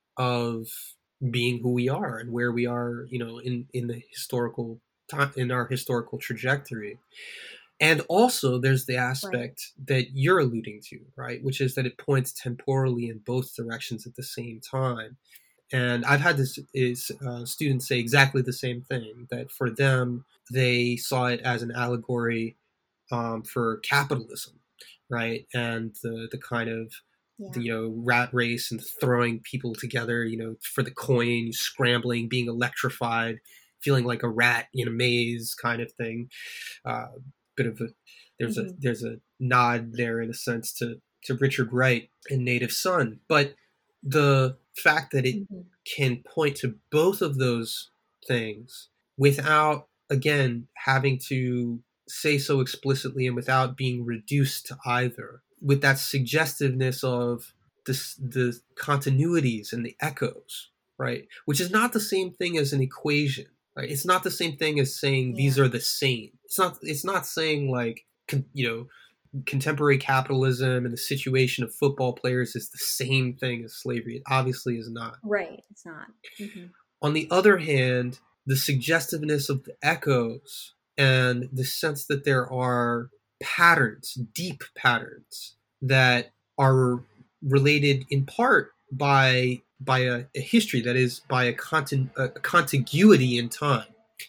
B: of being who we are and where we are, you know, in, in the historical time, in our historical trajectory. And also, there's the
A: Right.
B: aspect that you're alluding to, right? Which is that it points temporally in both directions at the same time. And I've had this is uh, students say exactly the same thing, that for them they saw it as an allegory um, for capitalism, right? And the the kind of
A: Yeah.
B: the, you know, rat race and throwing people together, you know, for the coin, scrambling, being electrified, feeling like a rat in a maze, kind of thing. Uh, bit of a there's
A: Mm-hmm.
B: a there's a nod there in a sense to to Richard Wright in Native Son, but the fact that it
A: Mm-hmm.
B: can point to both of those things without again having to say so explicitly and without being reduced to either, with that suggestiveness of this, the continuities and the echoes, right? Which is not the same thing as an equation, right? It's not the same thing as saying
A: Yeah.
B: these are the same. It's not. It's not saying like you know contemporary capitalism and the situation of football players is the same thing as slavery. It obviously is not.
A: Right. It's not. Mm-hmm.
B: On the other hand, the suggestiveness of the echoes and the sense that there are patterns, deep patterns, that are related in part by by a, a history, that is, by a, contin, a contiguity in time.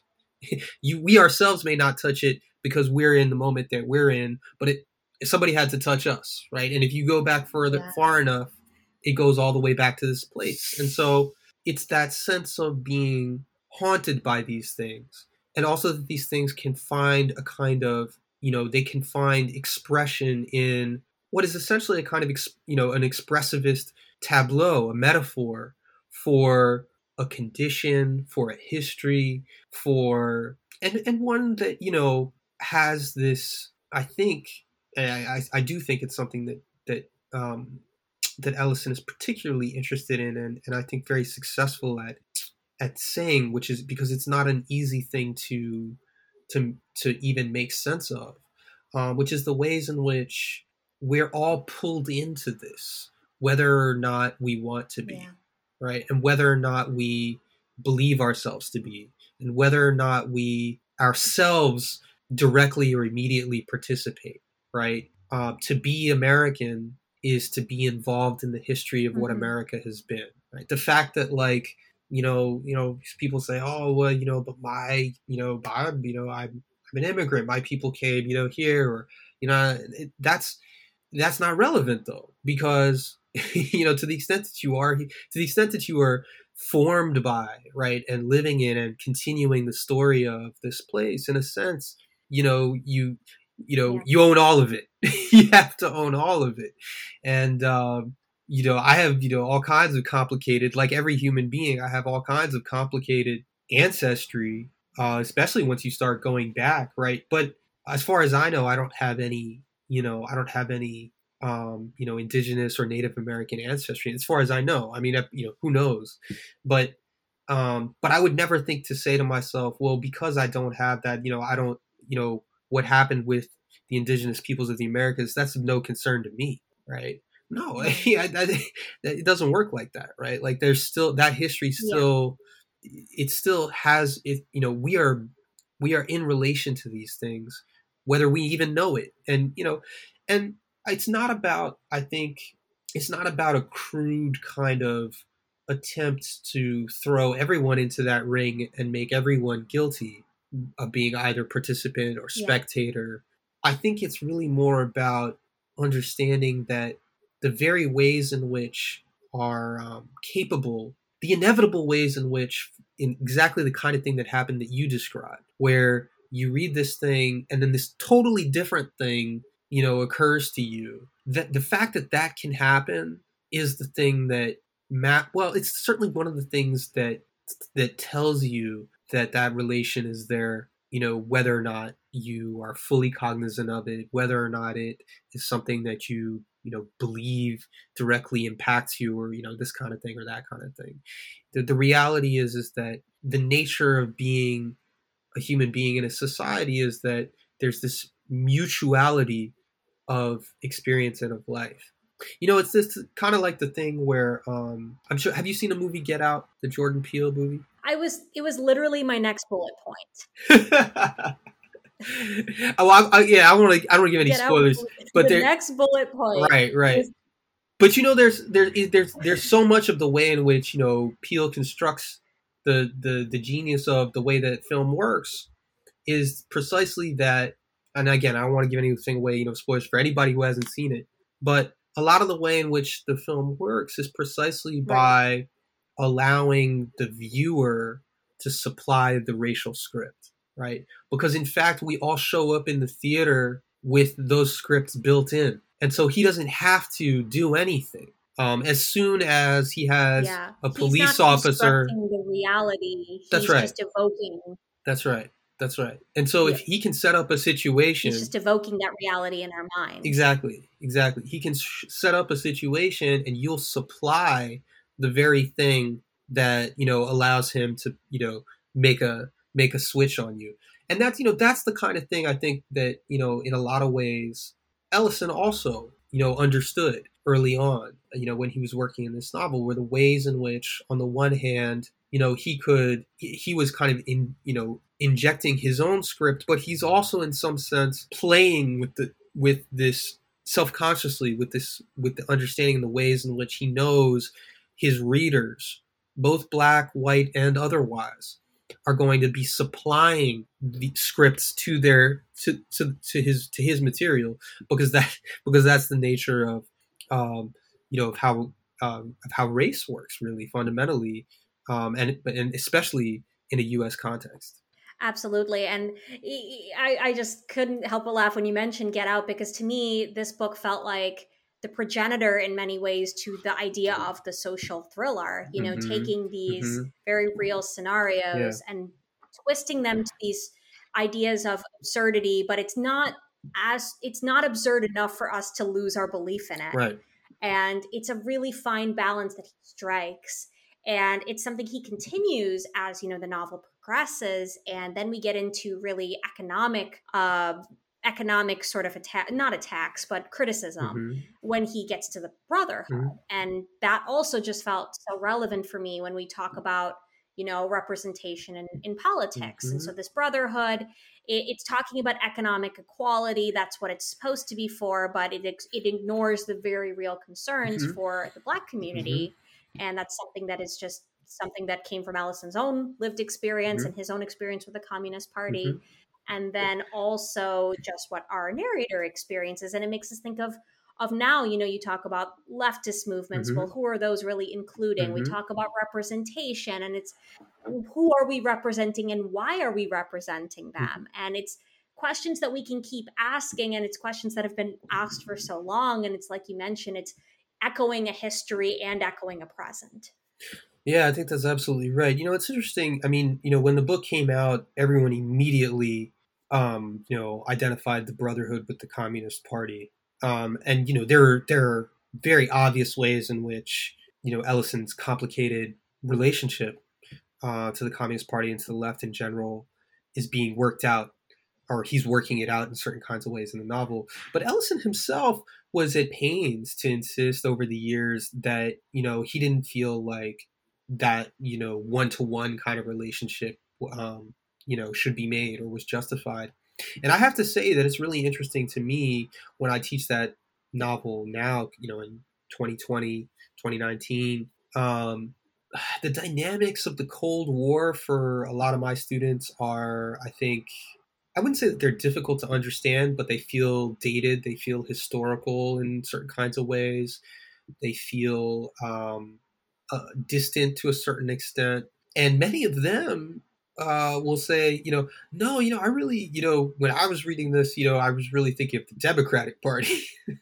B: You, we ourselves may not touch it because we're in the moment that we're in, but it, somebody had to touch us, right? And if you go back further,
A: Yeah.
B: far enough, it goes all the way back to this place. And so it's that sense of being haunted by these things, and also that these things can find a kind of, you know, they can find expression in what is essentially a kind of, you know, an expressivist tableau, a metaphor for a condition, for a history, for and and one that, you know, has this, I think, and I, I, I do think it's something that that um, that Ellison is particularly interested in, and, and I think very successful at at saying, which is because it's not an easy thing to to to even make sense of, um, which is the ways in which we're all pulled into this, whether or not we want to be,
A: Yeah.
B: right? And whether or not we believe ourselves to be, and whether or not we ourselves directly or immediately participate, right? Uh, to be American is to be involved in the history of what
A: Mm-hmm.
B: America has been, right? The fact that, like, you know, you know, people say, oh, well, you know, but my, you know, I'm, you know, I'm, I'm an immigrant. My people came, you know, here, or, you know, it, that's, that's not relevant though, because, you know, to the extent that you are, to the extent that you are formed by, right, and living in and continuing the story of this place, in a sense, you know, you, you know,
A: Yeah.
B: you own all of it. You have to own all of it. And, um, you know, I have, you know, all kinds of complicated, like every human being, I have all kinds of complicated ancestry, uh, especially once you start going back, right? But as far as I know, I don't have any, you know, I don't have any, um, you know, indigenous or Native American ancestry, as far as I know. I mean, you know, who knows? But, um, but I would never think to say to myself, well, because I don't have that, you know, I don't, you know, what happened with the indigenous peoples of the Americas, that's of no concern to me, right? No, yeah, that, that, it doesn't work like that, right? Like there's still that history still, yeah. It still has it. You know, we are we are in relation to these things, whether we even know it, and you know, and it's not about. I think it's not about a crude kind of attempt to throw everyone into that ring and make everyone guilty of being either participant or spectator. Yeah. I think it's really more about understanding that the very ways in which are um, capable, the inevitable ways in which, in exactly the kind of thing that happened that you described, where you read this thing and then this totally different thing, you know, occurs to you. That the fact that that can happen is the thing that, Matt. Well, it's certainly one of the things that that tells you that that relation is there. You know, whether or not you are fully cognizant of it, whether or not it is something that you, you know, believe directly impacts you, or, you know, this kind of thing or that kind of thing. The, the reality is, is that the nature of being a human being in a society is that there's this mutuality of experience and of life. You know, it's this kind of like the thing where, um, I'm sure, have you seen a movie, Get Out, the Jordan Peele movie?
A: I was, it was literally my next bullet point.
B: Oh, I, I, yeah, I don't want to. I don't want to give any
A: Get
B: spoilers,
A: out,
B: but
A: the
B: there,
A: next bullet point,
B: right, right.
A: is,
B: but you know, there's there is there's there's so much of the way in which, you know, Peele constructs the the the genius of the way that film works is precisely that. And again, I don't want to give anything away, you know, spoilers for anybody who hasn't seen it. But a lot of the way in which the film works is precisely
A: Right.
B: by allowing the viewer to supply the racial script, right? Because in fact, we all show up in the theater with those scripts built in. And so he doesn't have to do anything. Um, as soon as he has
A: Yeah.
B: a
A: He's
B: police
A: not
B: officer.
A: constructing the reality.
B: That's
A: He's
B: right.
A: just evoking.
B: That's right. That's right. And so if
A: Yes.
B: he can set up a situation.
A: He's just evoking that reality in our minds.
B: Exactly. Exactly. He can sh- set up a situation and you'll supply the very thing that, you know, allows him to, you know, make a make a switch on you. And that's, you know, that's the kind of thing I think that, you know, in a lot of ways Ellison also, you know, understood early on, you know, when he was working in this novel, were the ways in which, on the one hand, you know, he could, he was kind of in, you know, injecting his own script, but he's also in some sense playing with the, with this self-consciously, with this, with the understanding and the ways in which he knows his readers, both black, white, and otherwise, are going to be supplying the scripts to their to, to, to his to his material, because that because that's the nature of um, you know of how um, of how race works, really fundamentally, um, and and especially in a U S context.
A: Absolutely. And I, I just couldn't help but laugh when you mentioned Get Out, because to me, this book felt like the progenitor in many ways to the idea of the social thriller, you know,
B: Mm-hmm.
A: taking these
B: Mm-hmm.
A: very real scenarios
B: Yeah.
A: and twisting them to these ideas of absurdity, but it's not as it's not absurd enough for us to lose our belief in it.
B: Right.
A: And it's a really fine balance that he strikes. And it's something he continues as, you know, the novel progresses. And then we get into really economic, uh, economic sort of attack, not attacks, but criticism
B: Mm-hmm.
A: when he gets to the brotherhood.
B: Mm-hmm.
A: And that also just felt so relevant for me when we talk about, you know, representation in, in politics.
B: Mm-hmm.
A: And so this brotherhood, it, it's talking about economic equality. That's what it's supposed to be for, but it, it ignores the very real concerns
B: Mm-hmm.
A: for the Black community. Mm-hmm. And that's something that is just something that came from Ellison's own lived experience mm-hmm. and his own experience with the Communist Party. Mm-hmm. And then also just what our narrator experiences. And it makes us think of of now, you know, you talk about leftist movements. Mm-hmm. Well, who are those really including? Mm-hmm. We talk about representation, and it's who are we representing and why are we representing them? Mm-hmm. And it's questions that we can keep asking, and it's questions that have been asked for so long. And it's like you mentioned, it's echoing a history and echoing a present.
B: Yeah, I think that's absolutely right. You know, it's interesting. I mean, you know, when the book came out, everyone immediately, um, you know, identified the Brotherhood with the Communist Party. Um, and, you know, there are, there are very obvious ways in which, you know, Ellison's complicated relationship uh, to the Communist Party and to the left in general is being worked out, or he's working it out in certain kinds of ways in the novel. But Ellison himself was at pains to insist over the years that, you know, he didn't feel like that, you know, one-to-one kind of relationship, um, you know, should be made or was justified. And I have to say that it's really interesting to me when I teach that novel now, you know, in twenty twenty, twenty nineteen, um, the dynamics of the Cold War for a lot of my students are, I think, I wouldn't say that they're difficult to understand, but they feel dated. They feel historical in certain kinds of ways. They feel um, uh, distant to a certain extent. And many of them uh, will say, you know, no, you know, I really, you know, when I was reading this, you know, I was really thinking of the Democratic Party.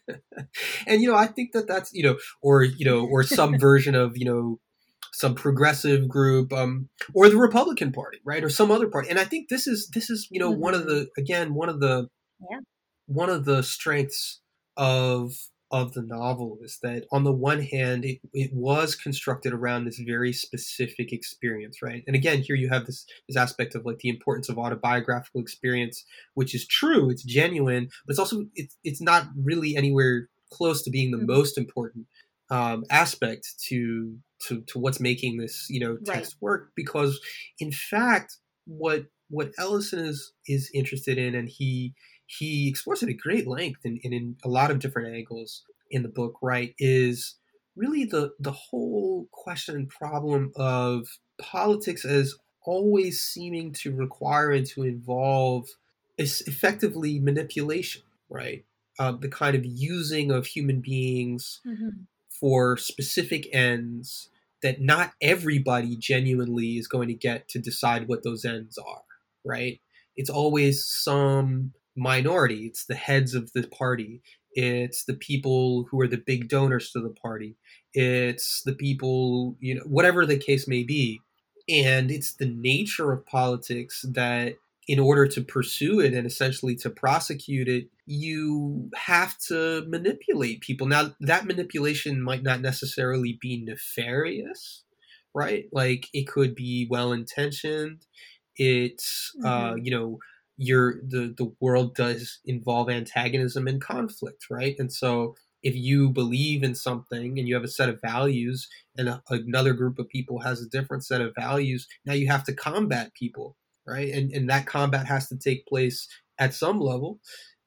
B: And, you know, I think that that's, you know, or, you know, or some version of, you know, some progressive group, um, or the Republican Party, right, or some other party. And I think this is this is you know mm-hmm. one of the again one of the
A: yeah.
B: one of the strengths of of the novel is that on the one hand it, it was constructed around this very specific experience, right? And again, here you have this this aspect of like the importance of autobiographical experience, which is true, it's genuine, but it's also it's it's not really anywhere close to being the mm-hmm. most important um, aspect to. To, to what's making this, you know, text
A: right.
B: work, because in fact, what what Ellison is is interested in, and he he explores it at great length and in, in, in a lot of different angles in the book, right, is really the the whole question and problem of politics as always seeming to require and to involve is effectively manipulation, right? Uh, the kind of using of human beings
A: Mm-hmm.
B: for specific ends that not everybody genuinely is going to get to decide what those ends are, right? It's always some minority. It's the heads of the party. It's the people who are the big donors to the party. It's the people, you know, whatever the case may be. And it's the nature of politics that in order to pursue it and essentially to prosecute it, you have to manipulate people. Now, that manipulation might not necessarily be nefarious, right? Like it could be well intentioned. It's, uh,
A: Mm-hmm.
B: you know, your the the world does involve antagonism and conflict, right? And so if you believe in something and you have a set of values and a, another group of people has a different set of values, now you have to combat people, right? And and that combat has to take place at some level.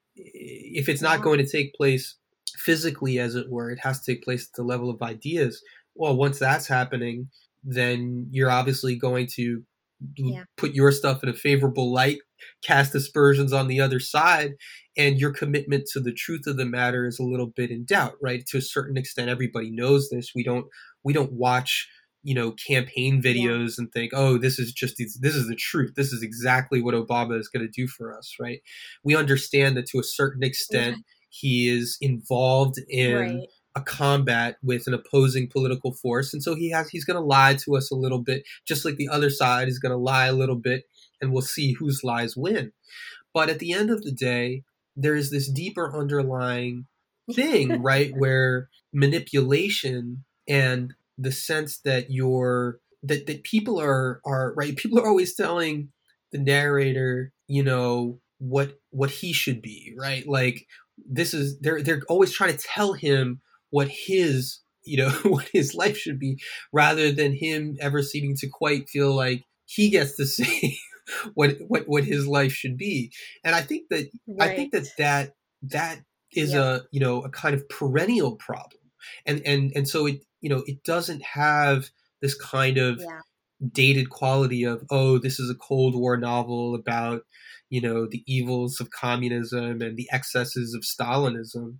B: If it's not
A: Yeah.
B: going to take place physically, as it were, it has to take place at the level of ideas. Well, once that's happening, then you're obviously going to
A: Yeah.
B: put your stuff in a favorable light, cast aspersions on the other side, and your commitment to the truth of the matter is a little bit in doubt, right? To a certain extent, everybody knows this. We don't we don't watch, you know, campaign
A: Yeah.
B: videos and think, oh, this is just this is the truth. This is exactly what Obama is going to do for us, right? We understand that to a certain
A: Yeah.
B: extent, he is involved in
A: Right.
B: a combat with an opposing political force, and so he has he's going to lie to us a little bit, just like the other side is going to lie a little bit, and we'll see whose lies win. But at the end of the day, there is this deeper underlying thing, right, where manipulation and the sense that you're that, that people are are right people are always telling the narrator, you know, what what he should be, right? Like this is they're they're always trying to tell him what his, you know, what his life should be, rather than him ever seeming to quite feel like he gets to say what what what his life should be. And I think that I think
A: Right.
B: that that that is
A: Yep.
B: a, you know, a kind of perennial problem, and and and so it, you know, it doesn't have this kind of
A: Yeah.
B: dated quality of, oh, this is a Cold War novel about, you know, the evils of communism and the excesses of Stalinism.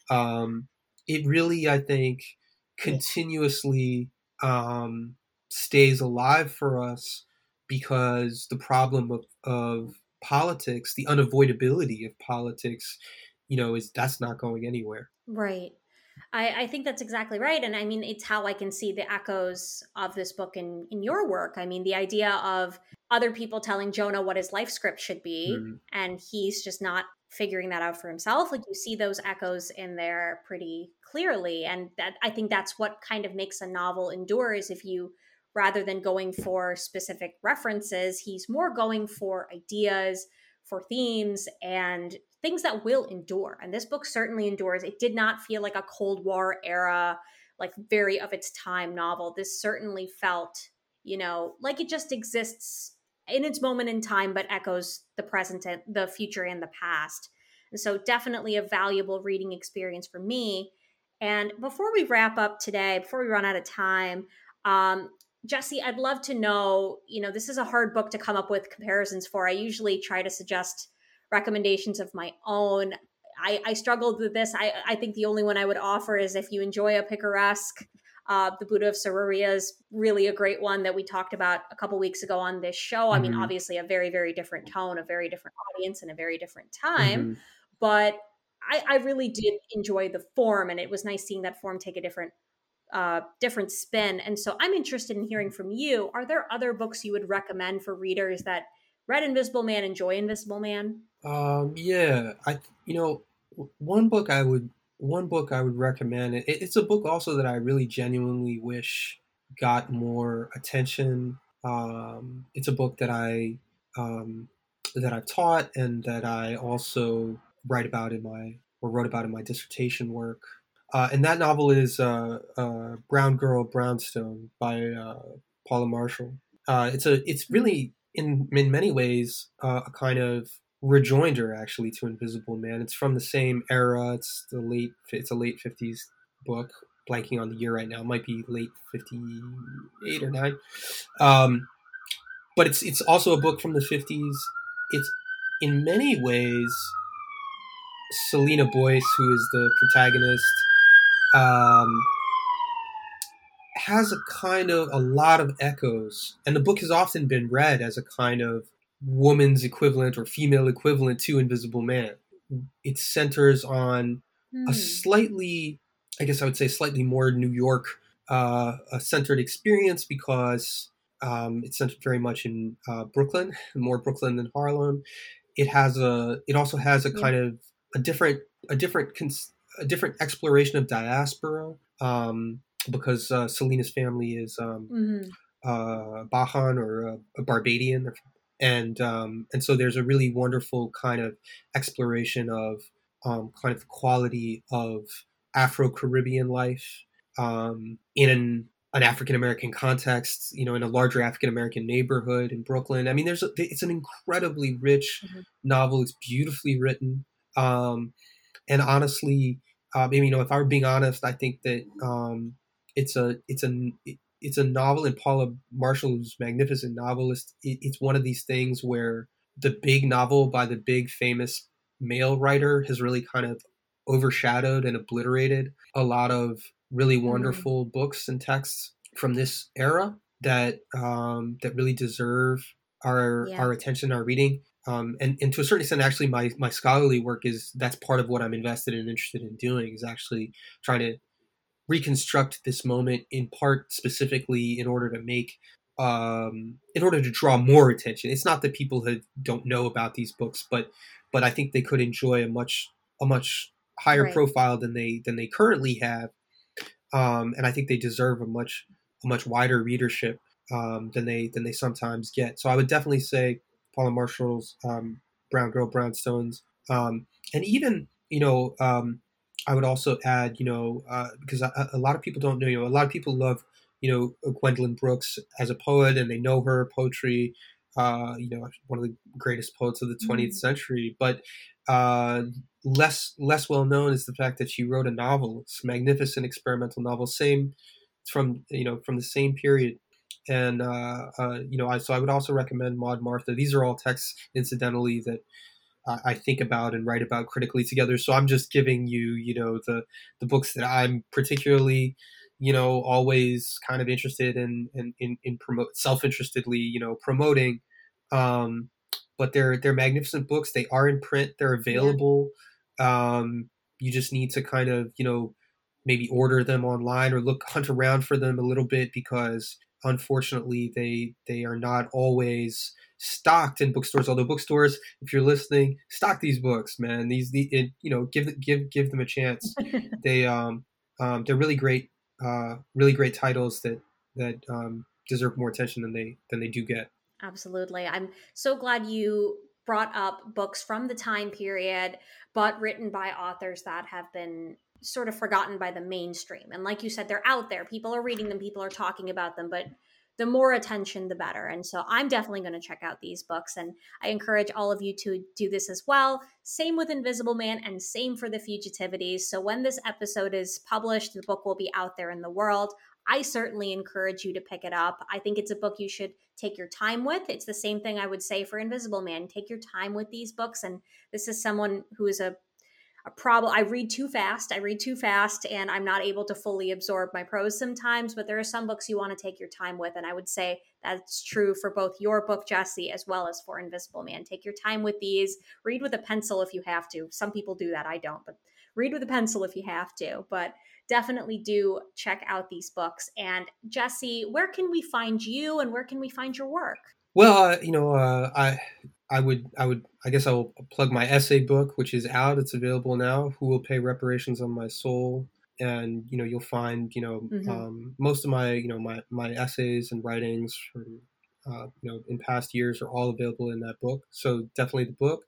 B: Um, it really, I think,
A: Yeah.
B: continuously um, stays alive for us because the problem of, of politics, the unavoidability of politics, you know, is that's not going anywhere.
A: Right. I, I think that's exactly right. And I mean, it's how I can see the echoes of this book in, in your work. I mean, the idea of other people telling Jonah what his life script should be,
B: Mm,
A: and he's just not figuring that out for himself. Like you see those echoes in there pretty clearly. And that I think that's what kind of makes a novel endure is if you, rather than going for specific references, he's more going for ideas, for themes, and things that will endure. And this book certainly endures. It did not feel like a Cold War era, like very of its time novel. This certainly felt, you know, like it just exists in its moment in time, but echoes the present, and the future, and the past. And so, definitely a valuable reading experience for me. And before we wrap up today, before we run out of time, um, Jesse, I'd love to know, you know, this is a hard book to come up with comparisons for. I usually try to suggest recommendations of my own. I, I struggled with this. I, I think the only one I would offer is if you enjoy a picaresque, uh, the Buddha of Saruria is really a great one that we talked about a couple weeks ago on this show. I mean,
B: mm-hmm,
A: obviously, a very, very different tone, a very different audience, and a very different time.
B: mm-hmm.
A: But I, I really did enjoy the form, and it was nice seeing that form take a different uh, different spin. And so I'm interested in hearing from you. Are there other books you would recommend for readers that read Invisible Man, enjoy Invisible Man?
B: Um, yeah, I, you know, one book I would one book I would recommend. It, it's a book also that I really genuinely wish got more attention. Um, it's a book that I um, that I've taught and that I also write about in my or wrote about in my dissertation work. Uh, and that novel is uh, uh, Brown Girl Brownstone by uh, Paula Marshall. Uh, it's a it's really in in many ways uh, a kind of rejoinder actually to Invisible Man. It's from the same era. It's the late. It's a late fifties book. Blanking on the year right now. It might be late fifty eight or nine. Um, but it's it's also a book from the fifties. It's in many ways Selena Boyce, who is the protagonist, um, has a kind of a lot of echoes, and the book has often been read as a kind of woman's equivalent or female equivalent to Invisible Man. It centers on a
A: Hmm.
B: slightly, I guess I would say, slightly more New York uh, a centered experience because um, it's centered very much in uh, Brooklyn, more Brooklyn than Harlem. It has a, it also has a
A: Yeah.
B: kind of a different, a different, cons- a different exploration of diaspora. Um, because uh, Selena's family is um,
A: Hmm.
B: uh, Bajan or a, a Barbadian, and um, and so there's a really wonderful kind of exploration of um, kind of the quality of Afro Caribbean life um, in an, an African American context, you know, in a larger African American neighborhood in Brooklyn. I mean, there's a, it's an incredibly rich
A: Hmm.
B: novel. It's beautifully written. Um, and honestly, uh, maybe you know, if I were being honest, I think that um, it's a it's a it's a novel, and Paula Marshall, who's a magnificent novelist, it, it's one of these things where the big novel by the big famous male writer has really kind of overshadowed and obliterated a lot of really
A: Hmm.
B: wonderful books and texts from this era that um, that really deserve our
A: Yeah.
B: our attention, our reading. Um, and, and to a certain extent, actually, my, my scholarly work is that's part of what I'm invested and interested in doing is actually trying to reconstruct this moment in part specifically in order to make um, in order to draw more attention. It's not that people have, don't know about these books, but but I think they could enjoy a much a much higher
A: Right.
B: profile than they than they currently have, um, and I think they deserve a much a much wider readership um, than they than they sometimes get. So I would definitely say Paula Marshall's um, Brown Girl Brownstones, um, and even you know um, I would also add you know uh, because a, a lot of people don't know you know a lot of people love you know Gwendolyn Brooks as a poet and they know her poetry. Uh, you know, one of the greatest poets of the twentieth
A: Mhm.
B: century, but uh, less less well known is the fact that she wrote a novel. It's a magnificent experimental novel, same from you know from the same period. And uh, uh, you know, I, so I would also recommend Maud Martha. These are all texts, incidentally, that I, I think about and write about critically together. So I'm just giving you, you know, the the books that I'm particularly, you know, always kind of interested in in in, in promote self interestedly, you know, promoting. Um, but they're they're magnificent books. They are in print. They're
A: Yeah.
B: available. Um, you just need to kind of you know maybe order them online or look hunt around for them a little bit because unfortunately they they are not always stocked in bookstores. Although bookstores, if you're listening, stock these books, man. These the it, you know give give give them a chance. They um, um they're really great uh really great titles that that um deserve more attention than they than they do get.
A: Absolutely. I'm so glad you brought up books from the time period, but written by authors that have been sort of forgotten by the mainstream. And like you said, they're out there. People are reading them, people are talking about them, but the more attention, the better. And so I'm definitely going to check out these books. And I encourage all of you to do this as well. Same with Invisible Man and same for The Fugitivities. So when this episode is published, the book will be out there in the world. I certainly encourage you to pick it up. I think it's a book you should take your time with. It's the same thing I would say for Invisible Man. Take your time with these books. And this is someone who is a a problem. I read too fast. I read too fast, and I'm not able to fully absorb my prose sometimes. But there are some books you want to take your time with, and I would say that's true for both your book, Jesse, as well as for Invisible Man. Take your time with these. Read with a pencil if you have to. Some people do that. I don't, but read with a pencil if you have to. But definitely do check out these books. And Jesse, where can we find you, and where can we find your work?
B: Well, uh, you know, uh, I I would I would I guess I will plug my essay book, which is out. It's available now. Who will pay reparations on my soul? And you know, you'll find you know
A: Mm-hmm.
B: um, most of my you know my my essays and writings from uh, you know in past years are all available in that book. So definitely the book.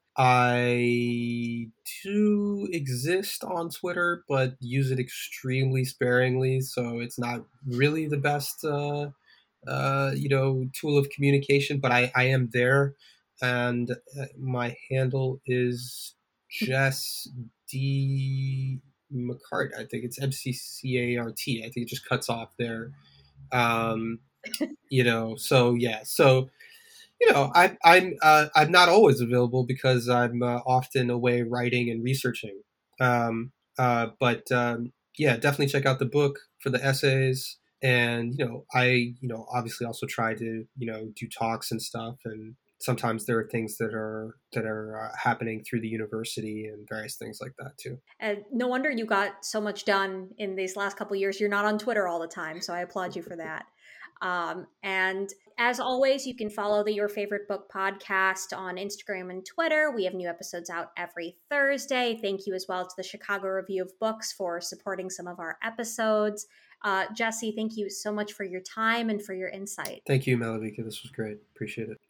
B: I do exist on Twitter, but use it extremely sparingly, so it's not really the best. Uh, uh, you know, tool of communication, but I, I am there. and uh, my handle is Jess D McCart. I think it's M C C A R T. I think it just cuts off there. Um, you know, so yeah, so you know, I, I'm uh, I'm not always available because I'm uh, often away writing and researching. Um, uh, but um, yeah, definitely check out the book for the essays. And you know, I you know obviously also try to you know do talks and stuff. And sometimes there are things that are that are uh, happening through the university and various things like that too.
A: And no wonder you got so much done in these last couple of years. You're not on Twitter all the time, so I applaud you for that. Um, and as always, you can follow the Your Favorite Book podcast on Instagram and Twitter. We have new episodes out every Thursday. Thank you as well to the Chicago Review of Books for supporting some of our episodes. Uh, Jesse, thank you so much for your time and for your insight.
B: Thank you, Malavika. This was great. Appreciate it.